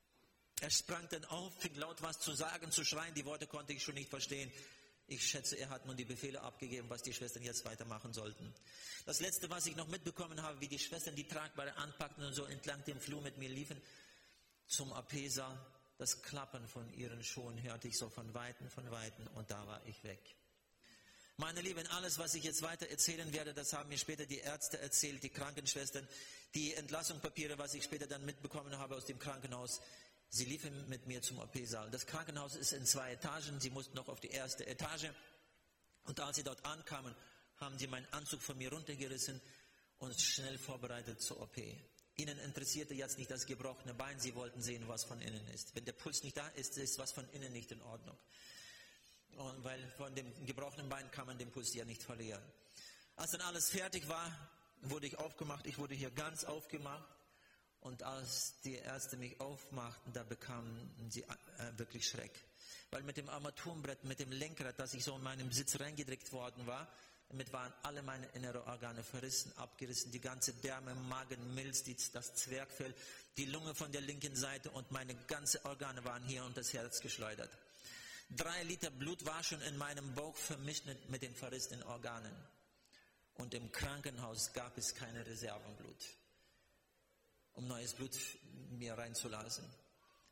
Er sprang dann auf, fing laut was zu sagen, zu schreien, die Worte konnte ich schon nicht verstehen. Ich schätze, er hat nun die Befehle abgegeben, was die Schwestern jetzt weitermachen sollten. Das Letzte, was ich noch mitbekommen habe, wie die Schwestern die Tragbare anpackten und so entlang dem Flur mit mir liefen, zum A P-Saal, das Klappern von ihren Schuhen hörte ich so von Weitem, von Weitem und da war ich weg. Meine Lieben, alles, was ich jetzt weiter erzählen werde, das haben mir später die Ärzte erzählt, die Krankenschwestern, die Entlassungspapiere, was ich später dann mitbekommen habe aus dem Krankenhaus. Sie liefen mit mir zum O P-Saal. Das Krankenhaus ist in zwei Etagen, sie mussten noch auf die erste Etage. Und als sie dort ankamen, haben sie meinen Anzug von mir runtergerissen und schnell vorbereitet zur O P. Ihnen interessierte jetzt nicht das gebrochene Bein, sie wollten sehen, was von innen ist. Wenn der Puls nicht da ist, ist was von innen nicht in Ordnung. Und weil von dem gebrochenen Bein kann man den Puls ja nicht verlieren. Als dann alles fertig war, wurde ich aufgemacht. Ich wurde hier ganz aufgemacht. Und als die Ärzte mich aufmachten, da bekamen sie äh, wirklich Schreck. Weil mit dem Armaturenbrett, mit dem Lenkrad, das ich so in meinem Sitz reingedrückt worden war, damit waren alle meine inneren Organe verrissen, abgerissen. Die ganze Därme, Magen, Milz, die, das Zwerchfell, die Lunge von der linken Seite und meine ganzen Organe waren hier und das Herz geschleudert. Drei Liter Blut war schon in meinem Bauch vermischt mit, mit den verrissenen Organen. Und im Krankenhaus gab es keine Reservenblut, um neues Blut mir reinzulassen.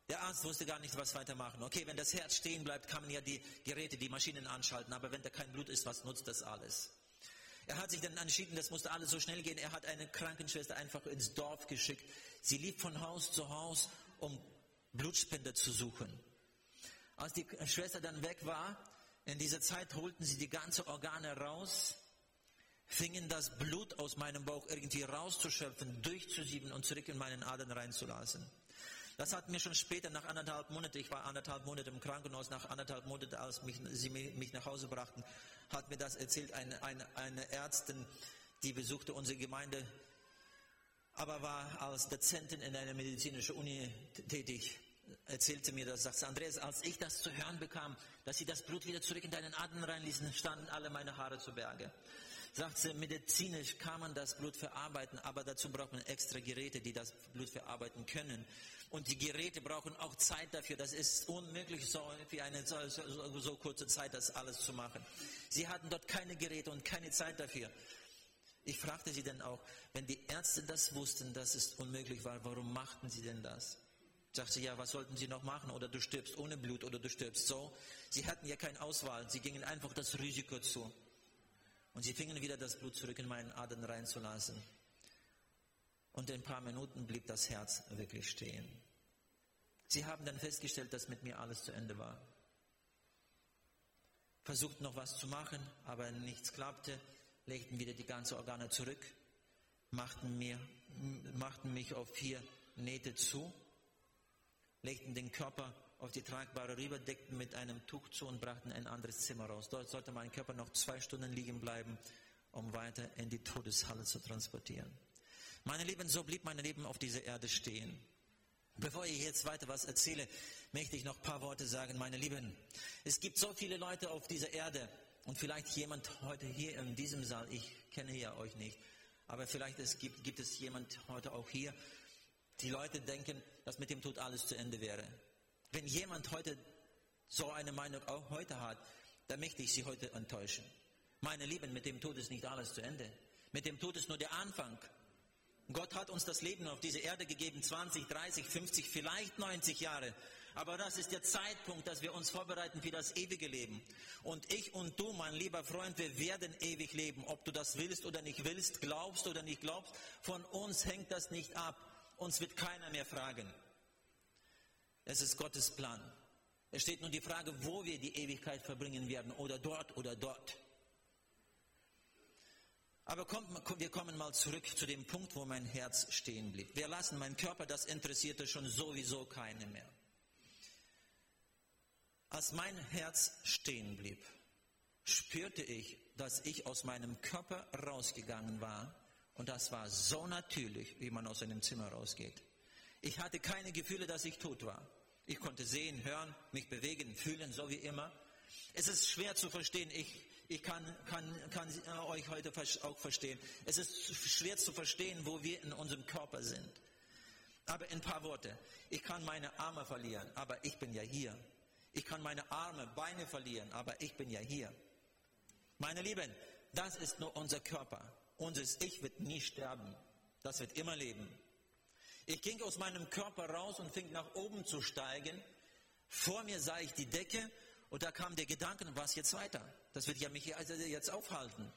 Der Arzt wusste gar nicht, was weitermachen. Okay, wenn das Herz stehen bleibt, kann man ja die Geräte, die Maschinen anschalten. Aber wenn da kein Blut ist, was nutzt das alles? Er hat sich dann entschieden, das musste alles so schnell gehen. Er hat eine Krankenschwester einfach ins Dorf geschickt. Sie lief von Haus zu Haus, um Blutspender zu suchen. Als die Schwester dann weg war, in dieser Zeit holten sie die ganzen Organe raus, fingen das Blut aus meinem Bauch irgendwie rauszuschöpfen, durchzusieben und zurück in meinen Adern reinzulassen. Das hat mir schon später, nach anderthalb Monaten, ich war anderthalb Monate im Krankenhaus, nach anderthalb Monaten, als mich, sie mich nach Hause brachten, hat mir das erzählt, eine, eine, eine Ärztin, die besuchte unsere Gemeinde, aber war als Dozentin in einer medizinischen Uni tätig, erzählte mir das, sagte Andreas, als ich das zu hören bekam, dass sie das Blut wieder zurück in deinen Adern reinließen, standen alle meine Haare zu Berge. Sagt sie, medizinisch kann man das Blut verarbeiten, aber dazu braucht man extra Geräte, die das Blut verarbeiten können. Und die Geräte brauchen auch Zeit dafür. Das ist unmöglich, so für eine so, so, so kurze Zeit das alles zu machen. Sie hatten dort keine Geräte und keine Zeit dafür. Ich fragte sie dann auch, wenn die Ärzte das wussten, dass es unmöglich war, warum machten sie denn das? Sagte sie, ja, was sollten sie noch machen? Oder du stirbst ohne Blut oder du stirbst so. Sie hatten ja keine Auswahl. Sie gingen einfach das Risiko zu. Und sie fingen wieder das Blut zurück in meinen Adern reinzulassen. Und in ein paar Minuten blieb das Herz wirklich stehen. Sie haben dann festgestellt, dass mit mir alles zu Ende war. Versuchten noch was zu machen, aber nichts klappte. Legten wieder die ganzen Organe zurück. Machten, mir, machten mich auf vier Nähte zu. Legten den Körper auf die tragbare rüber, deckten mit einem Tuch zu und brachten ein anderes Zimmer raus. Dort sollte mein Körper noch zwei Stunden liegen bleiben, um weiter in die Todeshalle zu transportieren. Meine Lieben, so blieb mein Leben auf dieser Erde stehen. Bevor ich jetzt weiter was erzähle, möchte ich noch ein paar Worte sagen. Meine Lieben, es gibt so viele Leute auf dieser Erde und vielleicht jemand heute hier in diesem Saal, ich kenne ja euch nicht, aber vielleicht es gibt, gibt es jemand heute auch hier, die Leute denken, dass mit dem Tod alles zu Ende wäre. Wenn jemand heute so eine Meinung auch heute hat, dann möchte ich sie heute enttäuschen. Meine Lieben, mit dem Tod ist nicht alles zu Ende. Mit dem Tod ist nur der Anfang. Gott hat uns das Leben auf diese Erde gegeben, zwanzig, dreißig, fünfzig, vielleicht neunzig Jahre. Aber das ist der Zeitpunkt, dass wir uns vorbereiten für das ewige Leben. Und ich und du, mein lieber Freund, wir werden ewig leben. Ob du das willst oder nicht willst, glaubst oder nicht glaubst, von uns hängt das nicht ab. Uns wird keiner mehr fragen. Es ist Gottes Plan. Es steht nur die Frage, wo wir die Ewigkeit verbringen werden, oder dort oder dort. Aber kommt, wir kommen mal zurück zu dem Punkt, wo mein Herz stehen blieb. Wir lassen meinen Körper, das interessierte schon sowieso keine mehr. Als mein Herz stehen blieb, spürte ich, dass ich aus meinem Körper rausgegangen war. Und das war so natürlich, wie man aus einem Zimmer rausgeht. Ich hatte keine Gefühle, dass ich tot war. Ich konnte sehen, hören, mich bewegen, fühlen, so wie immer. Es ist schwer zu verstehen. Ich, ich kann, kann, kann euch heute auch verstehen. Es ist schwer zu verstehen, wo wir in unserem Körper sind. Aber in ein paar Worte. Ich kann meine Arme verlieren, aber ich bin ja hier. Ich kann meine Arme, Beine verlieren, aber ich bin ja hier. Meine Lieben, das ist nur unser Körper. Unser Ich wird nie sterben. Das wird immer leben. Ich ging aus meinem Körper raus und fing nach oben zu steigen. Vor mir sah ich die Decke und da kam der Gedanke, was jetzt weiter? Das wird ja mich jetzt aufhalten.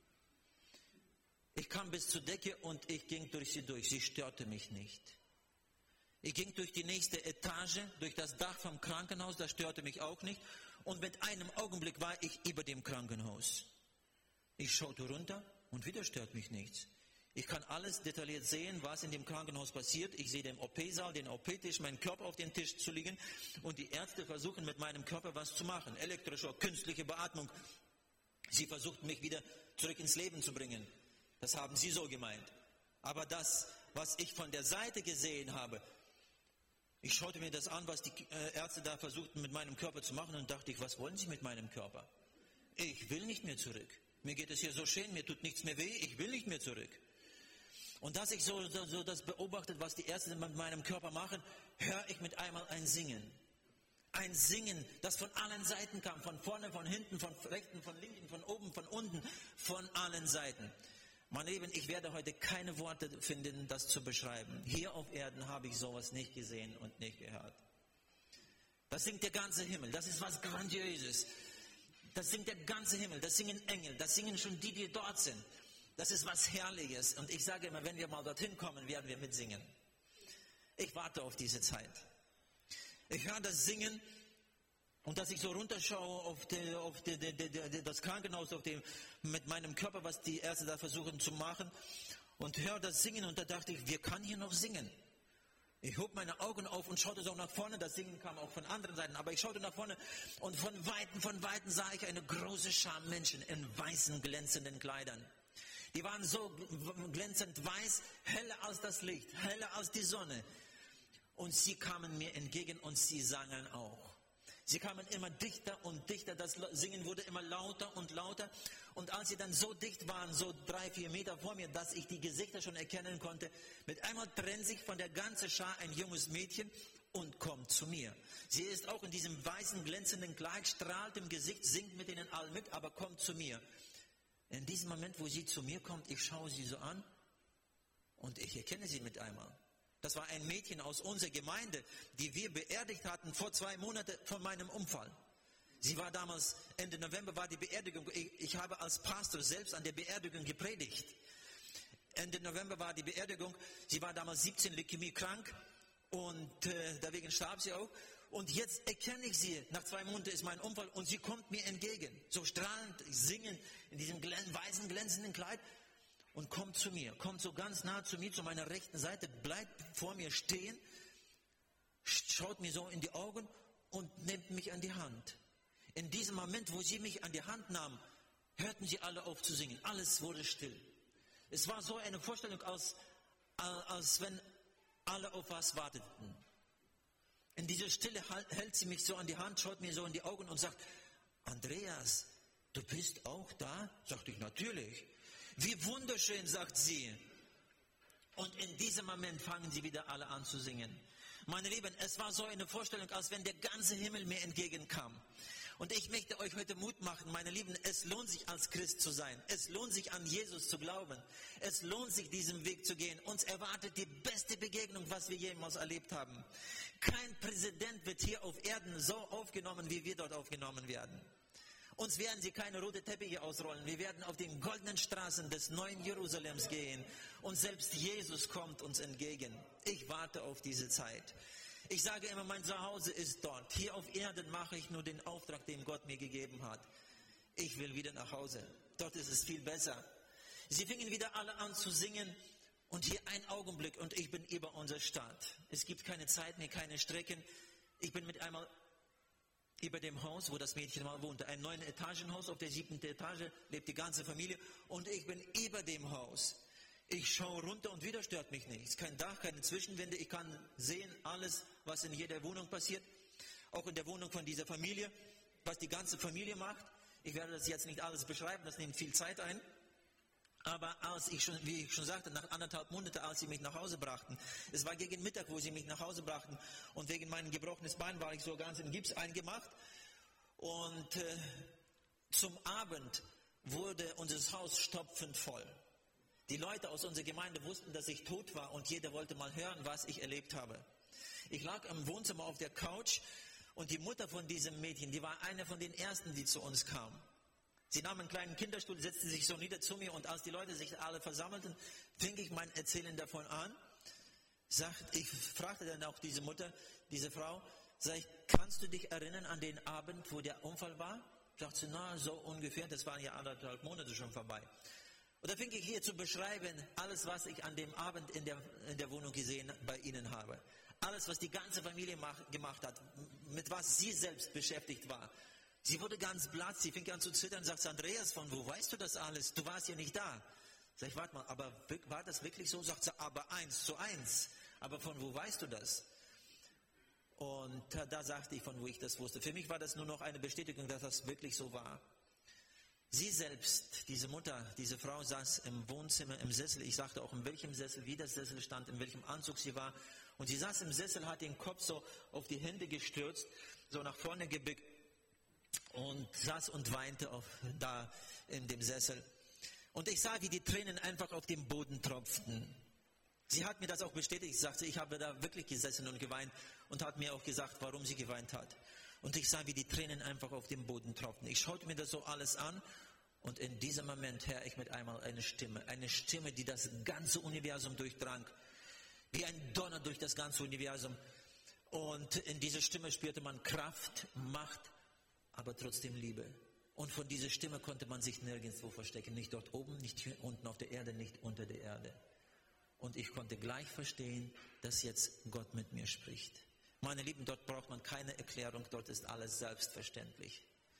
Ich kam bis zur Decke und ich ging durch sie durch. Sie störte mich nicht. Ich ging durch die nächste Etage, durch das Dach vom Krankenhaus, das störte mich auch nicht. Und mit einem Augenblick war ich über dem Krankenhaus. Ich schaute runter und wieder stört mich nichts. Ich kann alles detailliert sehen, was in dem Krankenhaus passiert. Ich sehe den O P-Saal, den O P-Tisch, meinen Körper auf den Tisch zu liegen und die Ärzte versuchen mit meinem Körper was zu machen. Elektroschock, künstliche Beatmung. Sie versuchten mich wieder zurück ins Leben zu bringen. Das haben sie so gemeint. Aber das, was ich von der Seite gesehen habe, ich schaute mir das an, was die Ärzte da versuchten mit meinem Körper zu machen und dachte ich, was wollen sie mit meinem Körper? Ich will nicht mehr zurück. Mir geht es hier so schön, mir tut nichts mehr weh, ich will nicht mehr zurück. Und dass ich so, so, so das beobachtet, was die Ärzte mit meinem Körper machen, höre ich mit einmal ein Singen. Ein Singen, das von allen Seiten kam, von vorne, von hinten, von rechten, von linken, von oben, von unten, von allen Seiten. Mein Lieben, ich werde heute keine Worte finden, das zu beschreiben. Hier auf Erden habe ich sowas nicht gesehen und nicht gehört. Das singt der ganze Himmel. Das ist was Grandiöses. Das singt der ganze Himmel. Das singen Engel. Das singen schon die, die dort sind. Das ist was Herrliches. Und ich sage immer, wenn wir mal dorthin kommen, werden wir mitsingen. Ich warte auf diese Zeit. Ich höre das Singen und dass ich so runterschaue auf, die, auf die, die, die, die, das Krankenhaus auf dem, mit meinem Körper, was die Ärzte da versuchen zu machen. Und höre das Singen und da dachte ich, wer kann hier noch singen? Ich hob meine Augen auf und schaute so nach vorne. Das Singen kam auch von anderen Seiten. Aber ich schaute nach vorne und von Weitem, von Weitem sah ich eine große Schar Menschen in weißen, glänzenden Kleidern. Die waren so glänzend weiß, heller als das Licht, heller als die Sonne. Und sie kamen mir entgegen und sie sangen auch. Sie kamen immer dichter und dichter, das Singen wurde immer lauter und lauter. Und als sie dann so dicht waren, so drei, vier Meter vor mir, dass ich die Gesichter schon erkennen konnte, mit einmal trennt sich von der ganzen Schar ein junges Mädchen und kommt zu mir. Sie ist auch in diesem weißen, glänzenden Kleid, strahlt im Gesicht, singt mit ihnen allen mit, aber kommt zu mir. In diesem Moment, wo sie zu mir kommt, ich schaue sie so an und ich erkenne sie mit einmal. Das war ein Mädchen aus unserer Gemeinde, die wir beerdigt hatten vor zwei Monaten von meinem Unfall. Sie war damals, Ende November war die Beerdigung. Ich, ich habe als Pastor selbst an der Beerdigung gepredigt. Ende November war die Beerdigung. Sie war damals siebzehn, Leukämie krank und äh, deswegen starb sie auch. Und jetzt erkenne ich sie, nach zwei Monaten ist mein Unfall und sie kommt mir entgegen. So strahlend, singend, in diesem glän- weißen, glänzenden Kleid. Und kommt zu mir, kommt so ganz nah zu mir, zu meiner rechten Seite, bleibt vor mir stehen, schaut mir so in die Augen und nimmt mich an die Hand. In diesem Moment, wo sie mich an die Hand nahm, hörten sie alle auf zu singen. Alles wurde still. Es war so eine Vorstellung, als, als wenn alle auf was warteten. In dieser Stille hält sie mich so an die Hand, schaut mir so in die Augen und sagt, Andreas, du bist auch da? Sagte ich, natürlich. Wie wunderschön, sagt sie. Und in diesem Moment fangen sie wieder alle an zu singen. Meine Lieben, es war so eine Vorstellung, als wenn der ganze Himmel mir entgegenkam. Und ich möchte euch heute Mut machen, meine Lieben, es lohnt sich als Christ zu sein. Es lohnt sich an Jesus zu glauben. Es lohnt sich, diesen Weg zu gehen. Uns erwartet die beste Begegnung, was wir jemals erlebt haben. Kein Präsident wird hier auf Erden so aufgenommen, wie wir dort aufgenommen werden. Uns werden sie keine roten Teppiche ausrollen. Wir werden auf den goldenen Straßen des neuen Jerusalems gehen. Und selbst Jesus kommt uns entgegen. Ich warte auf diese Zeit. Ich sage immer, mein Zuhause ist dort. Hier auf Erden mache ich nur den Auftrag, den Gott mir gegeben hat. Ich will wieder nach Hause. Dort ist es viel besser. Sie fingen wieder alle an zu singen. Und hier ein Augenblick und ich bin über unsere Stadt. Es gibt keine Zeit mehr, keine Strecken. Ich bin mit einmal über dem Haus, wo das Mädchen mal wohnte. Ein neun Etagenhaus, auf der siebten Etage lebt die ganze Familie. Und ich bin über dem Haus. Ich schaue runter und wieder stört mich nichts. Kein Dach, keine Zwischenwände. Ich kann sehen alles, was in jeder Wohnung passiert. Auch in der Wohnung von dieser Familie. Was die ganze Familie macht. Ich werde das jetzt nicht alles beschreiben, das nimmt viel Zeit ein. Aber als ich schon, wie ich schon sagte, nach anderthalb Monaten, als sie mich nach Hause brachten, es war gegen Mittag, wo sie mich nach Hause brachten und wegen meinem gebrochenen Bein war ich so ganz in Gips eingemacht und äh, zum Abend wurde unser Haus stopfend voll. Die Leute aus unserer Gemeinde wussten, dass ich tot war und jeder wollte mal hören, was ich erlebt habe. Ich lag im Wohnzimmer auf der Couch und die Mutter von diesem Mädchen, die war eine von den ersten, die zu uns kam. Sie nahm einen kleinen Kinderstuhl, setzte sich so nieder zu mir und als die Leute sich alle versammelten, fing ich mein Erzählen davon an. Sagt, ich fragte dann auch diese Mutter, diese Frau, sag ich, kannst du dich erinnern an den Abend, wo der Unfall war? Sagt sie, na, so ungefähr, das waren ja anderthalb Monate schon vorbei. Und da fing ich hier zu beschreiben, alles, was ich an dem Abend in der, in der Wohnung gesehen bei ihnen habe. Alles, was die ganze Familie mach, gemacht hat, mit was sie selbst beschäftigt war. Sie wurde ganz blass, sie fing an zu zittern und sagte, Andreas, von wo weißt du das alles? Du warst ja nicht da. Sag ich, warte mal, aber war das wirklich so? Sagt sie, aber eins zu eins. Aber von wo weißt du das? Und da sagte ich, von wo ich das wusste. Für mich war das nur noch eine Bestätigung, dass das wirklich so war. Sie selbst, diese Mutter, diese Frau saß im Wohnzimmer im Sessel. Ich sagte auch, in welchem Sessel, wie der Sessel stand, in welchem Anzug sie war. Und sie saß im Sessel, hat den Kopf so auf die Hände gestürzt, so nach vorne gebückt. Und saß und weinte auf, da in dem Sessel. Und ich sah, wie die Tränen einfach auf den Boden tropften. Sie hat mir das auch bestätigt. Sie sagte, ich habe da wirklich gesessen und geweint und hat mir auch gesagt, warum sie geweint hat. Und ich sah, wie die Tränen einfach auf den Boden tropften. Ich schaute mir das so alles an und in diesem Moment hör ich mit einmal eine Stimme. Eine Stimme, die das ganze Universum durchdrang. Wie ein Donner durch das ganze Universum. Und in dieser Stimme spürte man Kraft, Macht, aber trotzdem Liebe. Und von dieser Stimme konnte man sich nirgendwo verstecken. Nicht dort oben, nicht hier unten auf der Erde, nicht unter der Erde. Und ich konnte gleich verstehen, dass jetzt Gott mit mir spricht. Meine Lieben, dort braucht man keine Erklärung, dort ist alles selbstverständlich.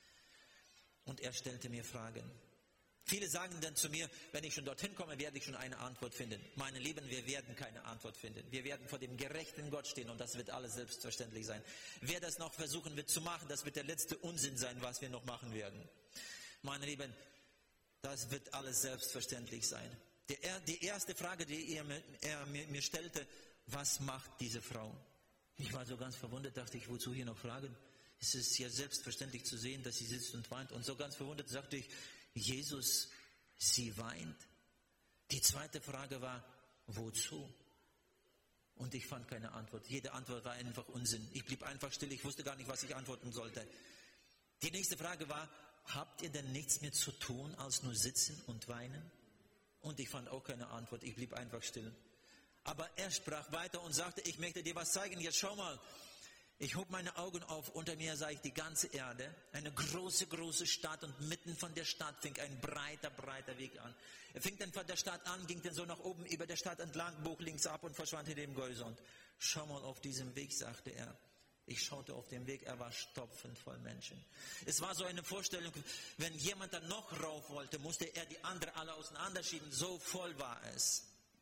Und er stellte mir Fragen. Viele sagen dann zu mir, wenn ich schon dorthin komme, werde ich schon eine Antwort finden. Meine Lieben, wir werden keine Antwort finden. Wir werden vor dem gerechten Gott stehen und das wird alles selbstverständlich sein. Wer das noch versuchen wird zu machen, das wird der letzte Unsinn sein, was wir noch machen werden. Meine Lieben, das wird alles selbstverständlich sein. Der, die erste Frage, die er, mir, er mir, mir stellte, was macht diese Frau? Ich war so ganz verwundert, dachte ich, wozu hier noch fragen? Es ist ja selbstverständlich zu sehen, dass sie sitzt und weint. Und so ganz verwundert sagte ich, Jesus, sie weint. Die zweite Frage war, wozu? Und ich fand keine Antwort. Jede Antwort war einfach Unsinn. Ich blieb einfach still, ich wusste gar nicht, was ich antworten sollte. Die nächste Frage war, habt ihr denn nichts mehr zu tun, als nur sitzen und weinen? Und ich fand auch keine Antwort, ich blieb einfach still. Aber er sprach weiter und sagte, ich möchte dir was zeigen, jetzt schau mal. Ich hob meine Augen auf, unter mir sah ich die ganze Erde, eine große, große Stadt und mitten von der Stadt fing ein breiter, breiter Weg an. Er fing dann von der Stadt an, ging dann so nach oben über der Stadt entlang, bog links ab und verschwand hinter dem Horizont. Schau mal auf diesem Weg, sagte er. Ich schaute auf den Weg, er war stopfend voll Menschen. Es war so eine Vorstellung, wenn jemand dann noch rauf wollte, musste er die anderen alle auseinanderschieben, so voll war es.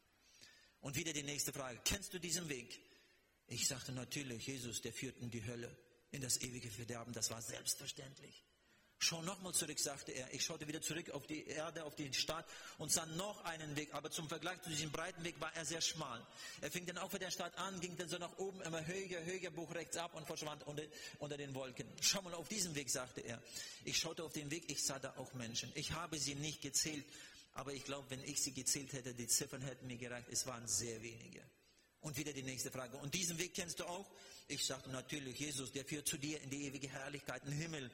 Und wieder die nächste Frage, kennst du diesen Weg? Ich sagte natürlich, Jesus, der führt in die Hölle, in das ewige Verderben, das war selbstverständlich. Schau nochmal zurück, sagte er. Ich schaute wieder zurück auf die Erde, auf die Stadt und sah noch einen Weg. Aber zum Vergleich zu diesem breiten Weg war er sehr schmal. Er fing dann auch von der Stadt an, ging dann so nach oben, immer höher, höher, bog rechts ab und verschwand unter, unter den Wolken. Schau mal auf diesen Weg, sagte er. Ich schaute auf den Weg, ich sah da auch Menschen. Ich habe sie nicht gezählt, aber ich glaube, wenn ich sie gezählt hätte, die Ziffern hätten mir gereicht. Es waren sehr wenige. Und wieder die nächste Frage. Und diesen Weg kennst du auch? Ich sagte natürlich, Jesus, der führt zu dir in die ewige Herrlichkeit, in den Himmel.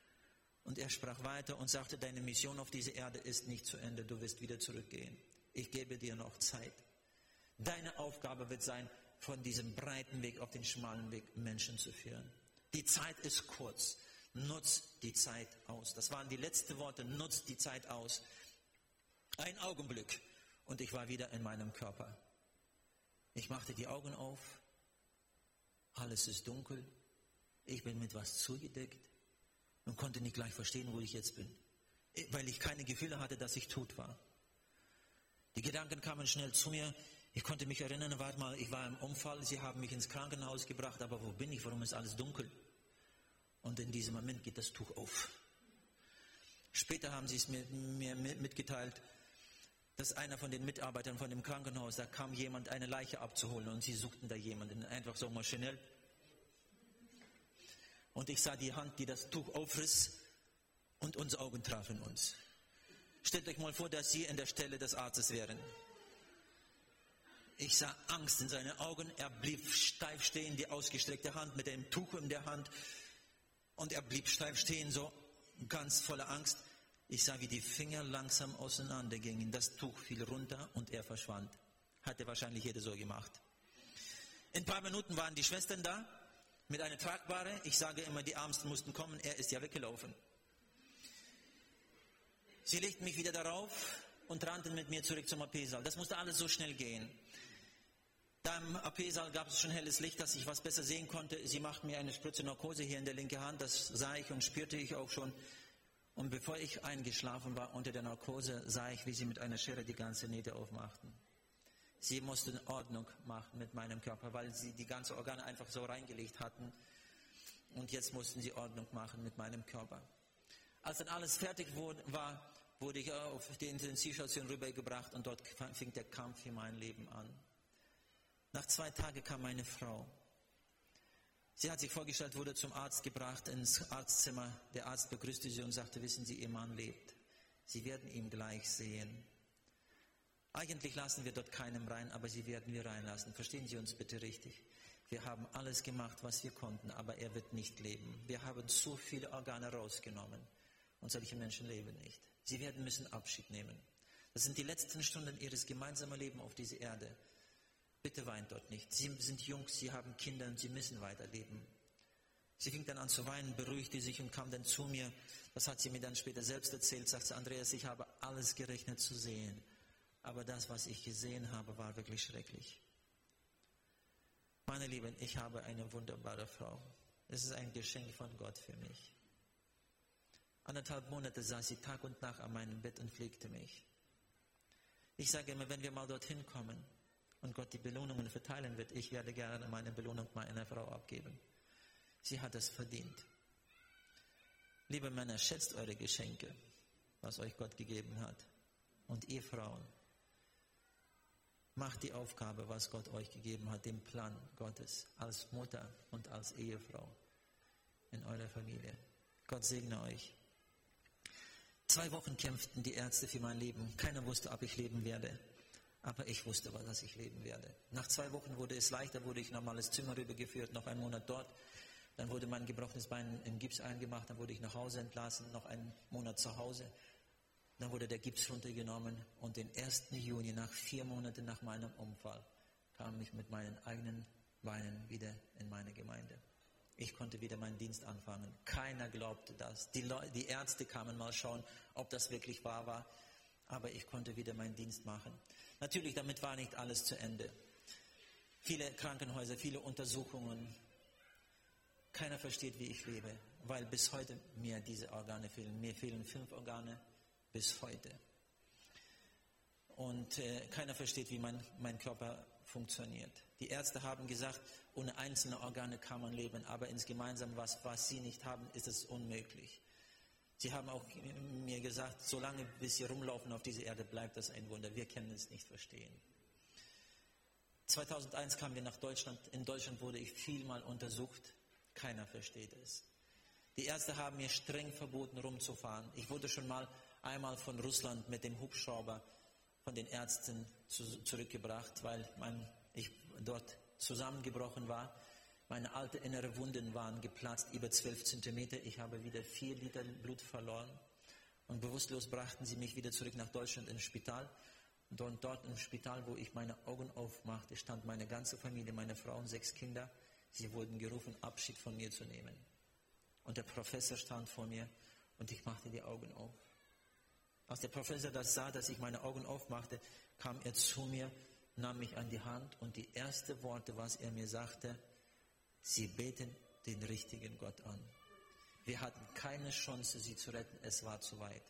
Und er sprach weiter und sagte, deine Mission auf dieser Erde ist nicht zu Ende, du wirst wieder zurückgehen. Ich gebe dir noch Zeit. Deine Aufgabe wird sein, von diesem breiten Weg auf den schmalen Weg Menschen zu führen. Die Zeit ist kurz. Nutz die Zeit aus. Das waren die letzten Worte, nutz die Zeit aus. Ein Augenblick und ich war wieder in meinem Körper. Ich machte die Augen auf, alles ist dunkel, ich bin mit was zugedeckt und konnte nicht gleich verstehen, wo ich jetzt bin, weil ich keine Gefühle hatte, dass ich tot war. Die Gedanken kamen schnell zu mir, ich konnte mich erinnern, warte mal, ich war im Unfall, sie haben mich ins Krankenhaus gebracht, aber wo bin ich, warum ist alles dunkel? Und in diesem Moment geht das Tuch auf. Später haben sie es mir, mir mitgeteilt, dass einer von den Mitarbeitern von dem Krankenhaus, da kam jemand, eine Leiche abzuholen und sie suchten da jemanden, einfach so maschinell. Und ich sah die Hand, die das Tuch aufriss und unsere Augen trafen uns. Stellt euch mal vor, dass Sie an der Stelle des Arztes wären. Ich sah Angst in seinen Augen, er blieb steif stehen, die ausgestreckte Hand mit dem Tuch in der Hand und er blieb steif stehen, so ganz voller Angst. Ich sah, wie die Finger langsam auseinandergingen. Das Tuch fiel runter und er verschwand. Hatte wahrscheinlich jeder so gemacht. In ein paar Minuten waren die Schwestern da mit einer Tragbare. Ich sage immer, die Ärmsten mussten kommen. Er ist ja weggelaufen. Sie legten mich wieder darauf und rannten mit mir zurück zum A P-Saal. Das musste alles so schnell gehen. Da im A P-Saal gab es schon helles Licht, dass ich was besser sehen konnte. Sie machten mir eine Spritze Narkose hier in der linken Hand. Das sah ich und spürte ich auch schon. Und bevor ich eingeschlafen war unter der Narkose, sah ich, wie sie mit einer Schere die ganze Nähte aufmachten. Sie mussten Ordnung machen mit meinem Körper, weil sie die ganzen Organe einfach so reingelegt hatten. Und jetzt mussten sie Ordnung machen mit meinem Körper. Als dann alles fertig wurde, war, wurde ich auf die Intensivstation rübergebracht und dort fing der Kampf für mein Leben an. Nach zwei Tagen kam meine Frau. Sie hat sich vorgestellt, wurde zum Arzt gebracht, ins Arztzimmer. Der Arzt begrüßte sie und sagte, wissen Sie, Ihr Mann lebt. Sie werden ihn gleich sehen. Eigentlich lassen wir dort keinem rein, aber sie werden wir reinlassen. Verstehen Sie uns bitte richtig. Wir haben alles gemacht, was wir konnten, aber er wird nicht leben. Wir haben so viele Organe rausgenommen und solche Menschen leben nicht. Sie werden müssen Abschied nehmen. Das sind die letzten Stunden ihres gemeinsamen Lebens auf dieser Erde. Bitte weint dort nicht. Sie sind jung, sie haben Kinder und sie müssen weiterleben. Sie fing dann an zu weinen, beruhigte sich und kam dann zu mir. Das hat sie mir dann später selbst erzählt. Sagt sie, Andreas, ich habe alles gerechnet zu sehen. Aber das, was ich gesehen habe, war wirklich schrecklich. Meine Lieben, ich habe eine wunderbare Frau. Es ist ein Geschenk von Gott für mich. Anderthalb Monate saß sie Tag und Nacht an meinem Bett und pflegte mich. Ich sage immer, wenn wir mal dorthin kommen und Gott die Belohnungen verteilen wird, ich werde gerne meine Belohnung meiner Frau abgeben. Sie hat es verdient. Liebe Männer, schätzt eure Geschenke, was euch Gott gegeben hat. Und ihr Frauen, macht die Aufgabe, was Gott euch gegeben hat, den Plan Gottes als Mutter und als Ehefrau in eurer Familie. Gott segne euch. Zwei Wochen kämpften die Ärzte für mein Leben. Keiner wusste, ob ich leben werde. Aber ich wusste, dass ich leben werde. Nach zwei Wochen wurde es leichter, wurde ich in ein normales Zimmer rübergeführt, noch einen Monat dort. Dann wurde mein gebrochenes Bein im Gips eingemacht, dann wurde ich nach Hause entlassen, noch einen Monat zu Hause. Dann wurde der Gips runtergenommen und den ersten Juni, nach vier Monaten nach meinem Unfall, kam ich mit meinen eigenen Beinen wieder in meine Gemeinde. Ich konnte wieder meinen Dienst anfangen. Keiner glaubte das. Die, Leute, die Ärzte kamen mal schauen, ob das wirklich wahr war. Aber ich konnte wieder meinen Dienst machen. Natürlich, damit war nicht alles zu Ende. Viele Krankenhäuser, viele Untersuchungen. Keiner versteht, wie ich lebe, weil bis heute mir diese Organe fehlen. Mir fehlen fünf Organe bis heute. Und äh, keiner versteht, wie mein, mein Körper funktioniert. Die Ärzte haben gesagt, ohne einzelne Organe kann man leben, aber insgesamt, was, was sie nicht haben, ist es unmöglich. Sie haben auch mir gesagt, solange bis sie rumlaufen auf dieser Erde, bleibt das ein Wunder. Wir können es nicht verstehen. zweitausendeins kamen wir nach Deutschland. In Deutschland wurde ich vielmal untersucht. Keiner versteht es. Die Ärzte haben mir streng verboten, rumzufahren. Ich wurde schon mal einmal von Russland mit dem Hubschrauber von den Ärzten zu, zurückgebracht, weil mein, ich dort zusammengebrochen war. Meine alten inneren Wunden waren geplatzt, über zwölf Zentimeter. Ich habe wieder vier Liter Blut verloren. Und bewusstlos brachten sie mich wieder zurück nach Deutschland ins Spital. Und dort, dort im Spital, wo ich meine Augen aufmachte, stand meine ganze Familie, meine Frau und sechs Kinder. Sie wurden gerufen, Abschied von mir zu nehmen. Und der Professor stand vor mir und ich machte die Augen auf. Als der Professor das sah, dass ich meine Augen aufmachte, kam er zu mir, nahm mich an die Hand und die ersten Worte, was er mir sagte, Sie beten den richtigen Gott an. Wir hatten keine Chance, sie zu retten, es war zu weit.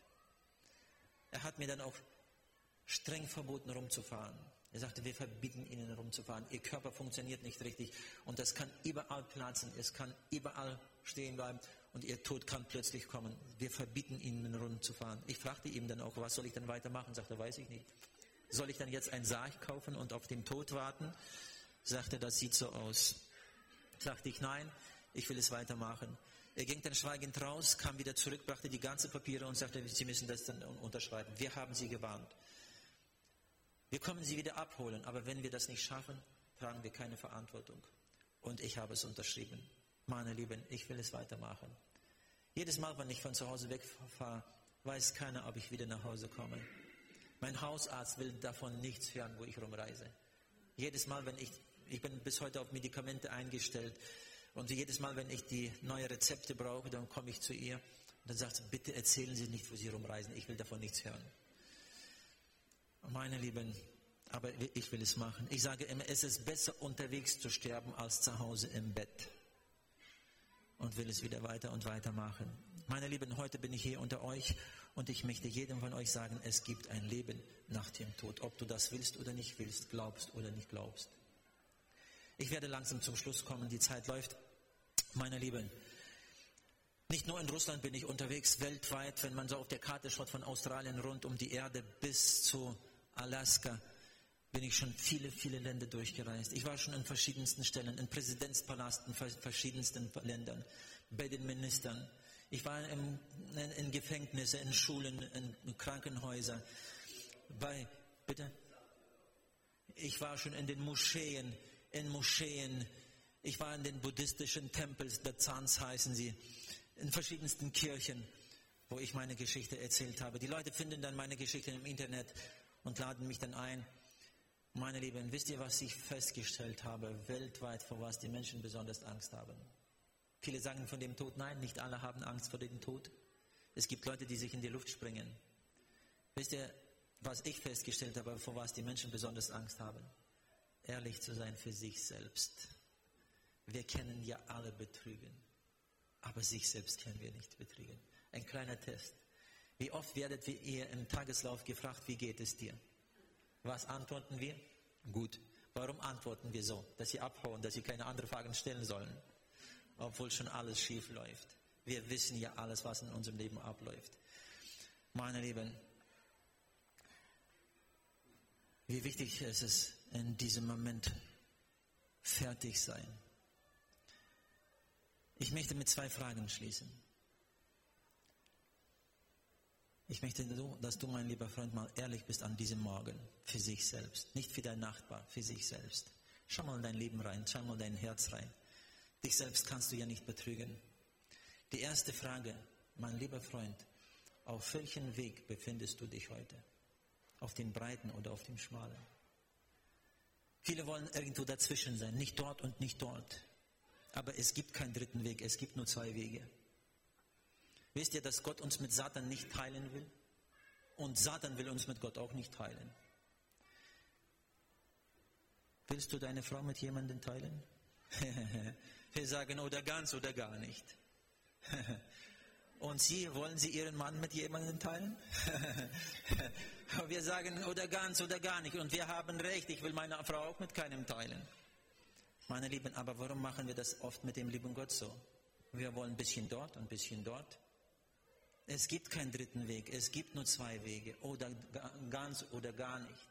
Er hat mir dann auch streng verboten, rumzufahren. Er sagte, wir verbieten Ihnen rumzufahren. Ihr Körper funktioniert nicht richtig und das kann überall platzen, es kann überall stehen bleiben und Ihr Tod kann plötzlich kommen. Wir verbieten Ihnen rumzufahren. Ich fragte ihm dann auch, was soll ich dann weitermachen? Sagte, weiß ich nicht. Soll ich dann jetzt einen Sarg kaufen und auf den Tod warten? Sagte, das sieht so aus. Sagte ich, nein, ich will es weitermachen. Er ging dann schweigend raus, kam wieder zurück, brachte die ganzen Papiere und sagte, Sie müssen das dann unterschreiben. Wir haben Sie gewarnt. Wir kommen Sie wieder abholen, aber wenn wir das nicht schaffen, tragen wir keine Verantwortung. Und ich habe es unterschrieben. Meine Lieben, ich will es weitermachen. Jedes Mal, wenn ich von zu Hause wegfahre, weiß keiner, ob ich wieder nach Hause komme. Mein Hausarzt will davon nichts hören, wo ich rumreise. Jedes Mal, wenn ich, ich bin bis heute auf Medikamente eingestellt und jedes Mal, wenn ich die neuen Rezepte brauche, dann komme ich zu ihr und dann sagt sie, bitte erzählen Sie nicht, wo Sie rumreisen, ich will davon nichts hören. Meine Lieben, aber ich will es machen. Ich sage immer, es ist besser unterwegs zu sterben, als zu Hause im Bett. Und will es wieder weiter und weiter machen. Meine Lieben, heute bin ich hier unter euch und ich möchte jedem von euch sagen, es gibt ein Leben nach dem Tod. Ob du das willst oder nicht willst, glaubst oder nicht glaubst. Ich werde langsam zum Schluss kommen, die Zeit läuft. Meine Lieben, nicht nur in Russland bin ich unterwegs, weltweit, wenn man so auf der Karte schaut, von Australien rund um die Erde bis zu Alaska, bin ich schon viele, viele Länder durchgereist. Ich war schon in verschiedensten Stellen, in Präsidentspalasten, in verschiedensten Ländern, bei den Ministern. Ich war im, in, in Gefängnisse, in Schulen, in Krankenhäusern, bei, bitte? Ich war schon in den Moscheen, in Moscheen. Ich war in den buddhistischen Tempels, Bezans heißen sie, in verschiedensten Kirchen, wo ich meine Geschichte erzählt habe. Die Leute finden dann meine Geschichte im Internet und laden mich dann ein. Meine Lieben, wisst ihr, was ich festgestellt habe, weltweit, vor was die Menschen besonders Angst haben? Viele sagen von dem Tod, nein, nicht alle haben Angst vor dem Tod. Es gibt Leute, die sich in die Luft springen. Wisst ihr, was ich festgestellt habe, vor was die Menschen besonders Angst haben? Ehrlich zu sein für sich selbst. Wir kennen ja alle betrügen, aber sich selbst können wir nicht betrügen. Ein kleiner Test. Wie oft werdet ihr im Tageslauf gefragt, wie geht es dir? Was antworten wir? Gut. Warum antworten wir so? Dass sie abhauen, dass sie keine anderen Fragen stellen sollen, obwohl schon alles schief läuft. Wir wissen ja alles, was in unserem Leben abläuft. Meine Lieben, wie wichtig ist es, in diesem Moment fertig sein. Ich möchte mit zwei Fragen schließen. Ich möchte, dass du, mein lieber Freund, mal ehrlich bist an diesem Morgen für sich selbst. Nicht für deinen Nachbar, für sich selbst. Schau mal in dein Leben rein, schau mal in dein Herz rein. Dich selbst kannst du ja nicht betrügen. Die erste Frage, mein lieber Freund, auf welchem Weg befindest du dich heute? Auf dem breiten oder auf dem schmalen? Viele wollen irgendwo dazwischen sein, nicht dort und nicht dort. Aber es gibt keinen dritten Weg, es gibt nur zwei Wege. Wisst ihr, dass Gott uns mit Satan nicht teilen will? Und Satan will uns mit Gott auch nicht teilen. Willst du deine Frau mit jemandem teilen? Wir sagen, oder ganz oder gar nicht. Und Sie, wollen Sie Ihren Mann mit jemandem teilen? Wir sagen, oder ganz oder gar nicht. Und wir haben recht, ich will meine Frau auch mit keinem teilen. Meine Lieben, aber warum machen wir das oft mit dem lieben Gott so? Wir wollen ein bisschen dort, ein bisschen dort. Es gibt keinen dritten Weg, es gibt nur zwei Wege, oder ganz oder gar nicht.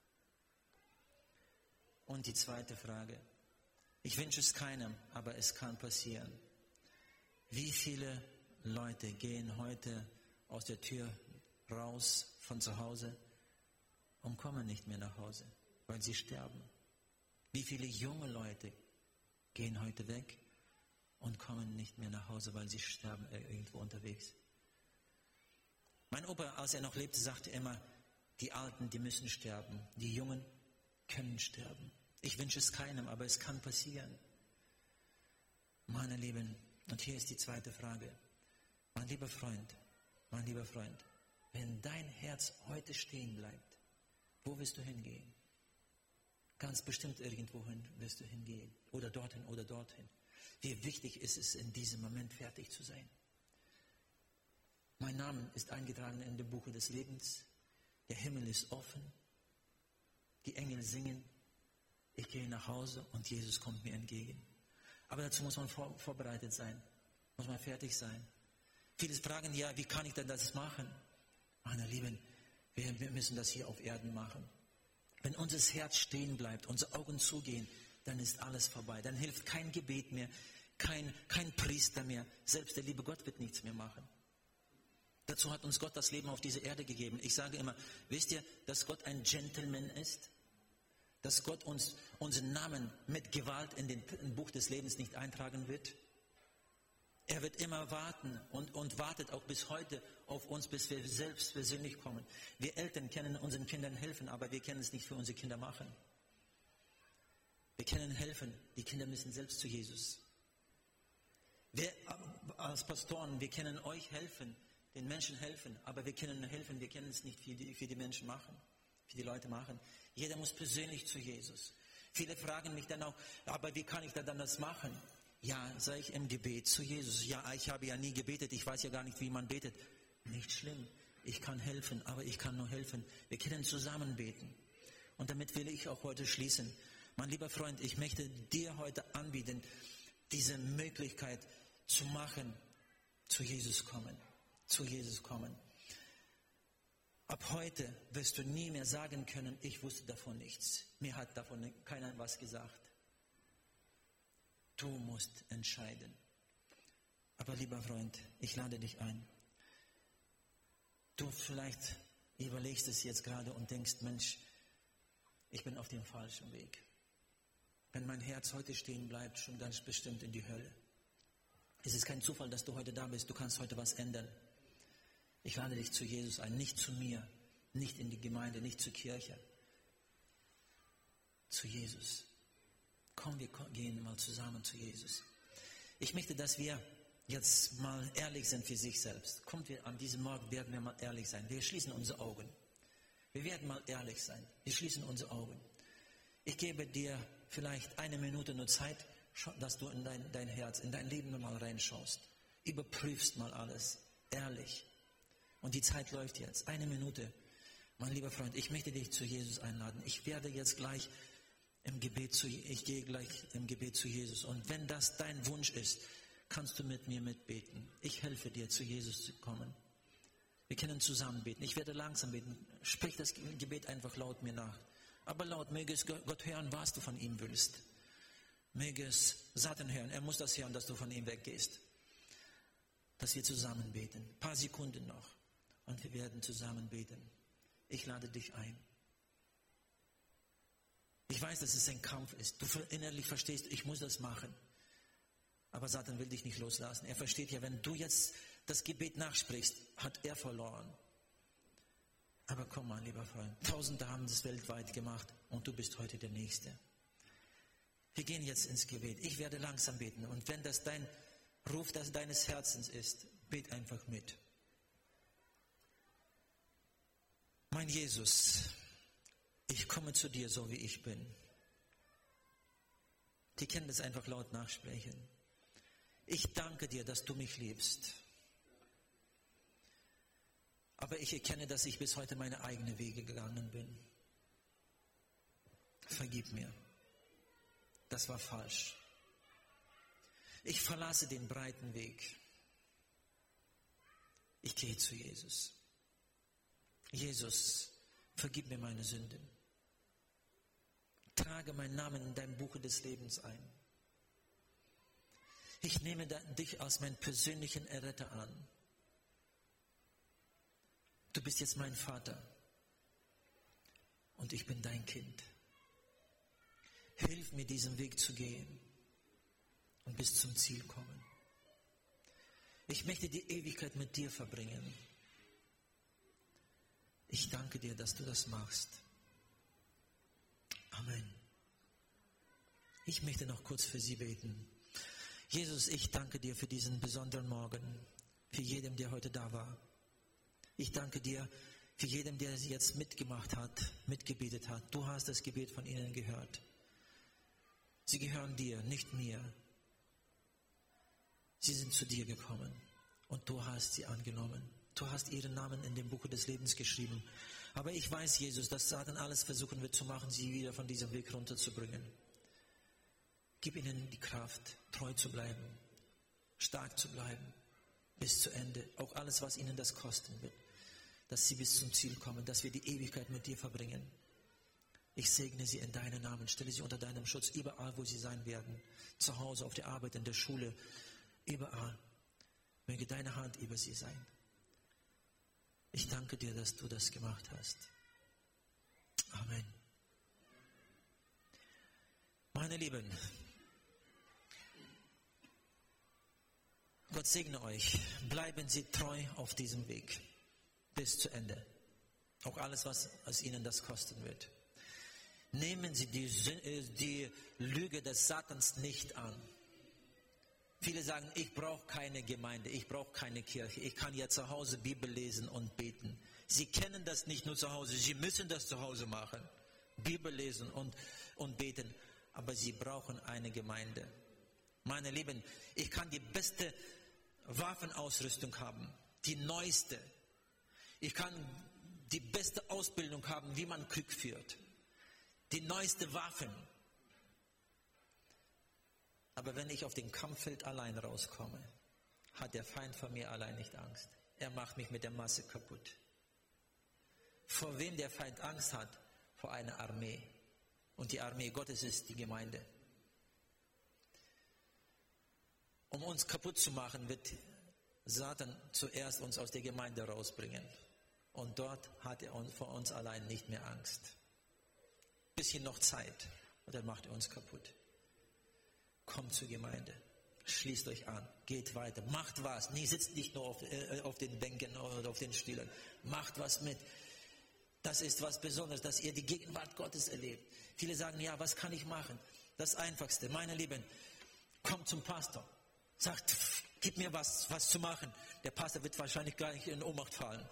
Und die zweite Frage, ich wünsche es keinem, aber es kann passieren. Wie viele Leute gehen heute aus der Tür raus von zu Hause und kommen nicht mehr nach Hause, weil sie sterben? Wie viele junge Leute gehen heute weg und kommen nicht mehr nach Hause, weil sie sterben irgendwo unterwegs? Mein Opa, als er noch lebte, sagte immer, die Alten, die müssen sterben, die Jungen können sterben. Ich wünsche es keinem, aber es kann passieren. Meine Lieben, und hier ist die zweite Frage. Mein lieber Freund, mein lieber Freund, wenn dein Herz heute stehen bleibt, wo wirst du hingehen? Ganz bestimmt irgendwohin wirst du hingehen. Oder dorthin oder dorthin. Wie wichtig ist es, in diesem Moment fertig zu sein. Mein Name ist eingetragen in dem Buch des Lebens. Der Himmel ist offen. Die Engel singen. Ich gehe nach Hause und Jesus kommt mir entgegen. Aber dazu muss man vor, vorbereitet sein. Muss man fertig sein. Viele fragen, ja, wie kann ich denn das machen? Meine Lieben, wir, wir müssen das hier auf Erden machen. Wenn unser Herz stehen bleibt, unsere Augen zugehen, dann ist alles vorbei. Dann hilft kein Gebet mehr, kein, kein Priester mehr. Selbst der liebe Gott wird nichts mehr machen. Dazu hat uns Gott das Leben auf diese Erde gegeben. Ich sage immer, wisst ihr, dass Gott ein Gentleman ist? Dass Gott uns unseren Namen mit Gewalt in den Buch des Lebens nicht eintragen wird? Er wird immer warten und, und wartet auch bis heute auf uns, bis wir selbst persönlich kommen. Wir Eltern können unseren Kindern helfen, aber wir können es nicht für unsere Kinder machen. Wir können helfen, die Kinder müssen selbst zu Jesus. Wir als Pastoren, wir können euch helfen, den Menschen helfen, aber wir können helfen, wir können es nicht für die, für die Menschen machen, für die Leute machen. Jeder muss persönlich zu Jesus. Viele fragen mich dann auch, aber wie kann ich dann das machen? Ja, sage ich im Gebet zu Jesus. Ja, ich habe ja nie gebetet, ich weiß ja gar nicht, wie man betet. Nicht schlimm, ich kann helfen, aber ich kann nur helfen. Wir können zusammen beten. Und damit will ich auch heute schließen. Mein lieber Freund, ich möchte dir heute anbieten, diese Möglichkeit zu machen, zu Jesus kommen. Zu Jesus kommen. Ab heute wirst du nie mehr sagen können, ich wusste davon nichts. Mir hat davon keiner was gesagt. Du musst entscheiden. Aber lieber Freund, ich lade dich ein. Du vielleicht überlegst es jetzt gerade und denkst, Mensch, ich bin auf dem falschen Weg. Wenn mein Herz heute stehen bleibt, schon ganz bestimmt in die Hölle. Es ist kein Zufall, dass du heute da bist. Du kannst heute was ändern. Ich lade dich zu Jesus ein, nicht zu mir, nicht in die Gemeinde, nicht zur Kirche. Zu Jesus. Komm, wir gehen mal zusammen zu Jesus. Ich möchte, dass wir jetzt mal ehrlich sind für sich selbst. Kommt, wir an diesem Morgen werden wir mal ehrlich sein. Wir schließen unsere Augen. Wir werden mal ehrlich sein. Wir schließen unsere Augen. Ich gebe dir vielleicht eine Minute nur Zeit, dass du in dein, dein Herz, in dein Leben mal reinschaust. Überprüfst mal alles. Ehrlich. Und die Zeit läuft jetzt. Eine Minute. Mein lieber Freund, ich möchte dich zu Jesus einladen. Ich werde jetzt gleich im Gebet zu, ich gehe gleich im Gebet zu Jesus. Und wenn das dein Wunsch ist, kannst du mit mir mitbeten. Ich helfe dir, zu Jesus zu kommen. Wir können zusammen beten. Ich werde langsam beten. Sprich das Gebet einfach laut mir nach. Aber laut, möge es Gott hören, was du von ihm willst. Möge es Satan hören. Er muss das hören, dass du von ihm weggehst. Dass wir zusammen beten. Ein paar Sekunden noch. Und wir werden zusammen beten. Ich lade dich ein. Ich weiß, dass es ein Kampf ist. Du innerlich verstehst, ich muss das machen. Aber Satan will dich nicht loslassen. Er versteht ja, wenn du jetzt das Gebet nachsprichst, hat er verloren. Aber komm mal, lieber Freund. Tausende haben das weltweit gemacht und du bist heute der Nächste. Wir gehen jetzt ins Gebet. Ich werde langsam beten. Und wenn das dein Ruf das deines Herzens ist, bet einfach mit. Mein Jesus, ich komme zu dir, so wie ich bin. Die können das einfach laut nachsprechen. Ich danke dir, dass du mich liebst. Aber ich erkenne, dass ich bis heute meine eigenen Wege gegangen bin. Vergib mir. Das war falsch. Ich verlasse den breiten Weg. Ich gehe zu Jesus. Jesus, vergib mir meine Sünden. Trage meinen Namen in dein Buch des Lebens ein. Ich nehme dich als meinen persönlichen Erretter an. Du bist jetzt mein Vater und ich bin dein Kind. Hilf mir, diesen Weg zu gehen und bis zum Ziel kommen. Ich möchte die Ewigkeit mit dir verbringen. Ich danke dir, dass du das machst. Amen. Ich möchte noch kurz für Sie beten. Jesus, ich danke dir für diesen besonderen Morgen, für jeden, der heute da war. Ich danke dir für jeden, der jetzt mitgemacht hat, mitgebetet hat. Du hast das Gebet von ihnen gehört. Sie gehören dir, nicht mir. Sie sind zu dir gekommen und du hast sie angenommen. Du hast ihren Namen in dem Buch des Lebens geschrieben. Aber ich weiß, Jesus, dass Satan alles versuchen wird zu machen, sie wieder von diesem Weg runterzubringen. Gib ihnen die Kraft, treu zu bleiben, stark zu bleiben, bis zu Ende. Auch alles, was ihnen das kosten wird. Dass sie bis zum Ziel kommen, dass wir die Ewigkeit mit dir verbringen. Ich segne sie in deinen Namen, stelle sie unter deinem Schutz, überall, wo sie sein werden. Zu Hause, auf der Arbeit, in der Schule, überall. Möge deine Hand über sie sein. Ich danke dir, dass du das gemacht hast. Amen. Meine Lieben, Gott segne euch. Bleiben Sie treu auf diesem Weg. Bis zu Ende. Auch alles, was es Ihnen das kosten wird. Nehmen Sie die, die Lüge des Satans nicht an. Viele sagen, ich brauche keine Gemeinde, ich brauche keine Kirche. Ich kann ja zu Hause Bibel lesen und beten. Sie kennen das nicht nur zu Hause, Sie müssen das zu Hause machen. Bibel lesen und, und beten. Aber Sie brauchen eine Gemeinde. Meine Lieben, ich kann die beste Waffenausrüstung haben, die neueste. Ich kann die beste Ausbildung haben, wie man Krieg führt. Die neueste Waffen. Aber wenn ich auf den Kampffeld allein rauskomme, hat der Feind vor mir allein nicht Angst. Er macht mich mit der Masse kaputt. Vor wem der Feind Angst hat? Vor einer Armee. Und die Armee Gottes ist die Gemeinde. Um uns kaputt zu machen, wird Satan zuerst uns aus der Gemeinde rausbringen. Und dort hat er vor uns allein nicht mehr Angst. bisschen noch Zeit. Und dann macht er uns kaputt. Kommt zur Gemeinde. Schließt euch an. Geht weiter. Macht was. Nee, sitzt nicht nur auf, äh, auf den Bänken oder auf den Stühlen. Macht was mit. Das ist was Besonderes, dass ihr die Gegenwart Gottes erlebt. Viele sagen, ja, was kann ich machen? Das Einfachste, meine Lieben, kommt zum Pastor. Sagt, gib mir was, was zu machen. Der Pastor wird wahrscheinlich gar nicht in Ohnmacht fallen.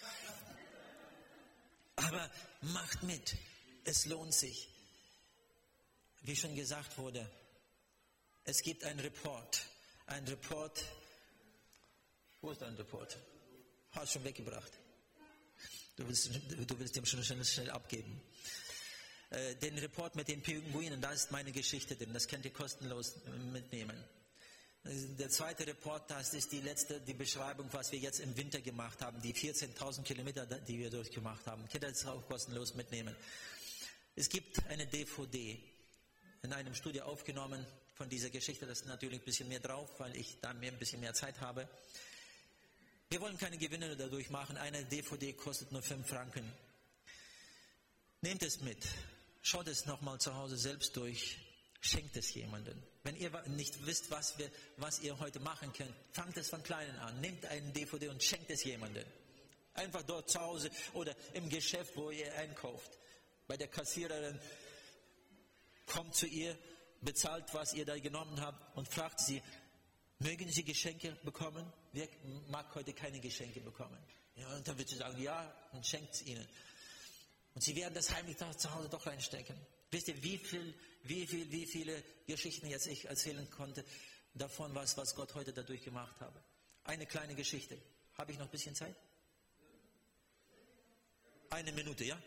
Aber macht mit. Es lohnt sich. Wie schon gesagt wurde, es gibt einen Report. Ein Report. Wo ist dein Report? Hast schon weggebracht. Du willst, du willst dem schon schnell, schnell abgeben. Äh, den Report mit den Pinguinen, da ist meine Geschichte drin. Das könnt ihr kostenlos mitnehmen. Der zweite Report, das ist die letzte, die Beschreibung, was wir jetzt im Winter gemacht haben, die vierzehntausend Kilometer, die wir durchgemacht haben. Könnt ihr das auch kostenlos mitnehmen. Es gibt eine D V D in einem Studio aufgenommen von dieser Geschichte. Das ist natürlich ein bisschen mehr drauf, weil ich da mehr, ein bisschen mehr Zeit habe. Wir wollen keine Gewinne dadurch machen. Eine D V D kostet nur fünf Franken. Nehmt es mit. Schaut es nochmal zu Hause selbst durch. Schenkt es jemandem. Wenn ihr nicht wisst, was, wir, was ihr heute machen könnt, fangt es von Kleinen an. Nehmt einen D V D und schenkt es jemandem. Einfach dort zu Hause oder im Geschäft, wo ihr einkauft. Bei der Kassiererin, kommt zu ihr, bezahlt, was ihr da genommen habt und fragt sie, mögen Sie Geschenke bekommen? Wer mag heute keine Geschenke bekommen? Ja, und dann wird sie sagen, ja, und schenkt es ihnen. Und sie werden das heimlich zu Hause doch reinstecken. Wisst ihr, wie viel, wie viel, wie viele Geschichten jetzt ich erzählen konnte davon, was, was Gott heute dadurch gemacht habe? Eine kleine Geschichte. Habe ich noch ein bisschen Zeit? Eine Minute, ja?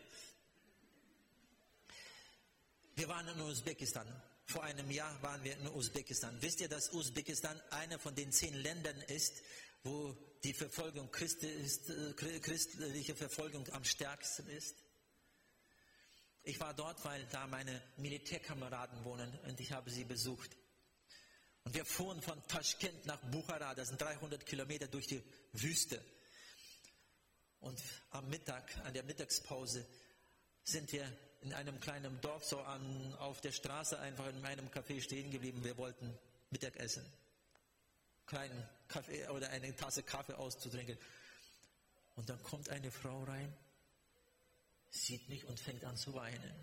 Wir waren in Usbekistan. Vor einem Jahr waren wir in Usbekistan. Wisst ihr, dass Usbekistan einer von den zehn Ländern ist, wo die Verfolgung, christliche Verfolgung am stärksten ist? Ich war dort, weil da meine Militärkameraden wohnen und ich habe sie besucht. Und wir fuhren von Taschkent nach Bukhara, das sind dreihundert Kilometer durch die Wüste. Und am Mittag, an der Mittagspause, sind wir in einem kleinen Dorf so an, auf der Straße einfach in einem Café stehen geblieben. Wir wollten Mittag essen. Kleinen Kaffee oder eine Tasse Kaffee auszutrinken. Und dann kommt eine Frau rein, sieht mich und fängt an zu weinen.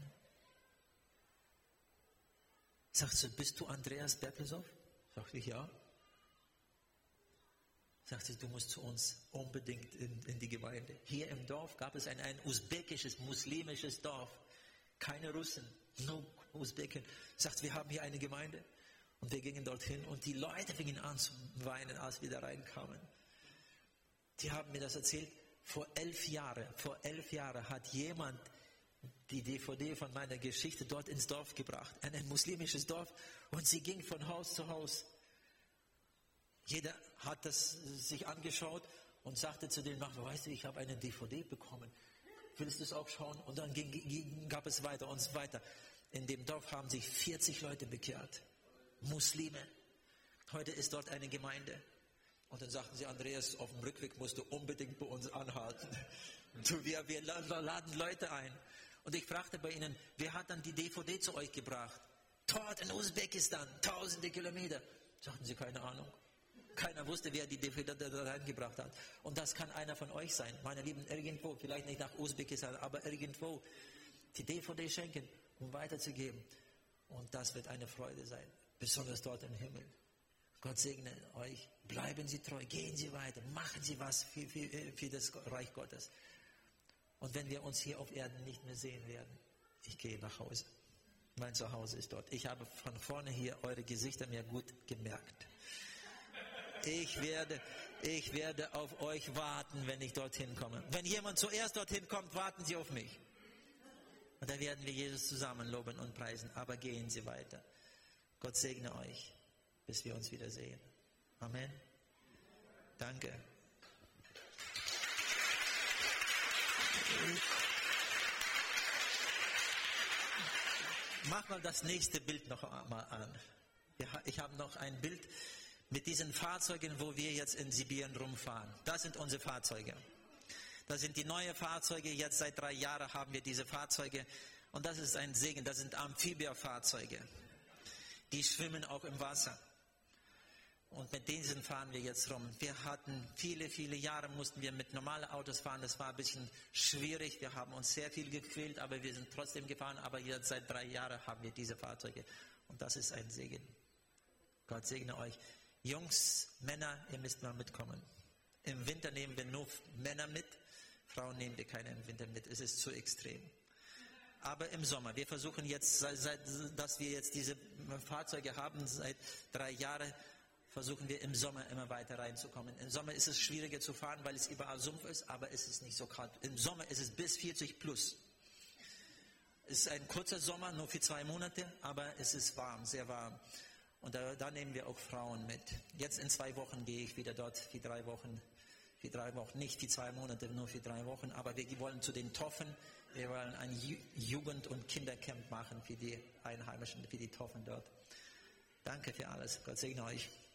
Sagt sie, bist du Andreas Berkelshoff? Sagte ich, ja. Sagte sie, du musst zu uns unbedingt in, in die Gemeinde. Hier im Dorf gab es ein, ein usbekisches, muslimisches Dorf. Keine Russen, nur Usbeken. Sagt, wir haben hier eine Gemeinde. Und wir gingen dorthin und die Leute fingen an zu weinen, als wir da reinkamen. Die haben mir das erzählt. Vor elf Jahren, vor elf Jahren hat jemand die D V D von meiner Geschichte dort ins Dorf gebracht. Ein, ein muslimisches Dorf. Und sie ging von Haus zu Haus. Jeder hat das sich angeschaut und sagte zu den Nachbarn, weißt du, ich habe eine D V D bekommen. Willst du es auch schauen? Und dann ging, ging, gab es weiter und so weiter. In dem Dorf haben sich vierzig Leute bekehrt. Muslime. Heute ist dort eine Gemeinde. Und dann sagten sie, Andreas, auf dem Rückweg musst du unbedingt bei uns anhalten. Du, wir, wir laden Leute ein. Und ich fragte bei ihnen, wer hat dann die D V D zu euch gebracht? Dort in Usbekistan, tausende Kilometer. Sagten sie, keine Ahnung. Keiner wusste, wer die D V D da reingebracht hat. Und das kann einer von euch sein. Meine Lieben, irgendwo, vielleicht nicht nach Usbekistan, aber irgendwo die D V D schenken, um weiterzugeben. Und das wird eine Freude sein. Besonders dort im Himmel. Gott segne euch. Bleiben Sie treu. Gehen Sie weiter. Machen Sie was für, für, für das Reich Gottes. Und wenn wir uns hier auf Erden nicht mehr sehen werden, ich gehe nach Hause. Mein Zuhause ist dort. Ich habe von vorne hier eure Gesichter mir gut gemerkt. Ich werde, ich werde auf euch warten, wenn ich dorthin komme. Wenn jemand zuerst dorthin kommt, warten Sie auf mich. Und dann werden wir Jesus zusammen loben und preisen. Aber gehen Sie weiter. Gott segne euch, bis wir uns wiedersehen. Amen. Danke. Mach mal das nächste Bild noch mal an. Ich habe noch ein Bild mit diesen Fahrzeugen, wo wir jetzt in Sibirien rumfahren. Das sind unsere Fahrzeuge. Das sind die neuen Fahrzeuge. Jetzt seit drei Jahren haben wir diese Fahrzeuge. Und das ist ein Segen, das sind Amphibia-Fahrzeuge. Die schwimmen auch im Wasser. Und mit diesen fahren wir jetzt rum. Wir hatten viele, viele Jahre, mussten wir mit normalen Autos fahren. Das war ein bisschen schwierig. Wir haben uns sehr viel gequält, aber wir sind trotzdem gefahren. Aber jetzt seit drei Jahren haben wir diese Fahrzeuge. Und das ist ein Segen. Gott segne euch. Jungs, Männer, ihr müsst mal mitkommen. Im Winter nehmen wir nur Männer mit. Frauen nehmen wir keine im Winter mit. Es ist zu extrem. Aber im Sommer. Wir versuchen jetzt, seit, dass wir jetzt diese Fahrzeuge haben, seit drei Jahren, versuchen wir im Sommer immer weiter reinzukommen. Im Sommer ist es schwieriger zu fahren, weil es überall Sumpf ist, aber es ist nicht so kalt. Im Sommer ist es bis vierzig plus. Es ist ein kurzer Sommer, nur für zwei Monate, aber es ist warm, sehr warm. Und da, da nehmen wir auch Frauen mit. Jetzt in zwei Wochen gehe ich wieder dort, für drei Wochen. Für drei Wochen, nicht für zwei Monate, nur für drei Wochen. Aber wir wollen zu den Toffen, wir wollen ein Jugend- und Kindercamp machen für die Einheimischen, für die Toffen dort. Danke für alles. Gott segne euch.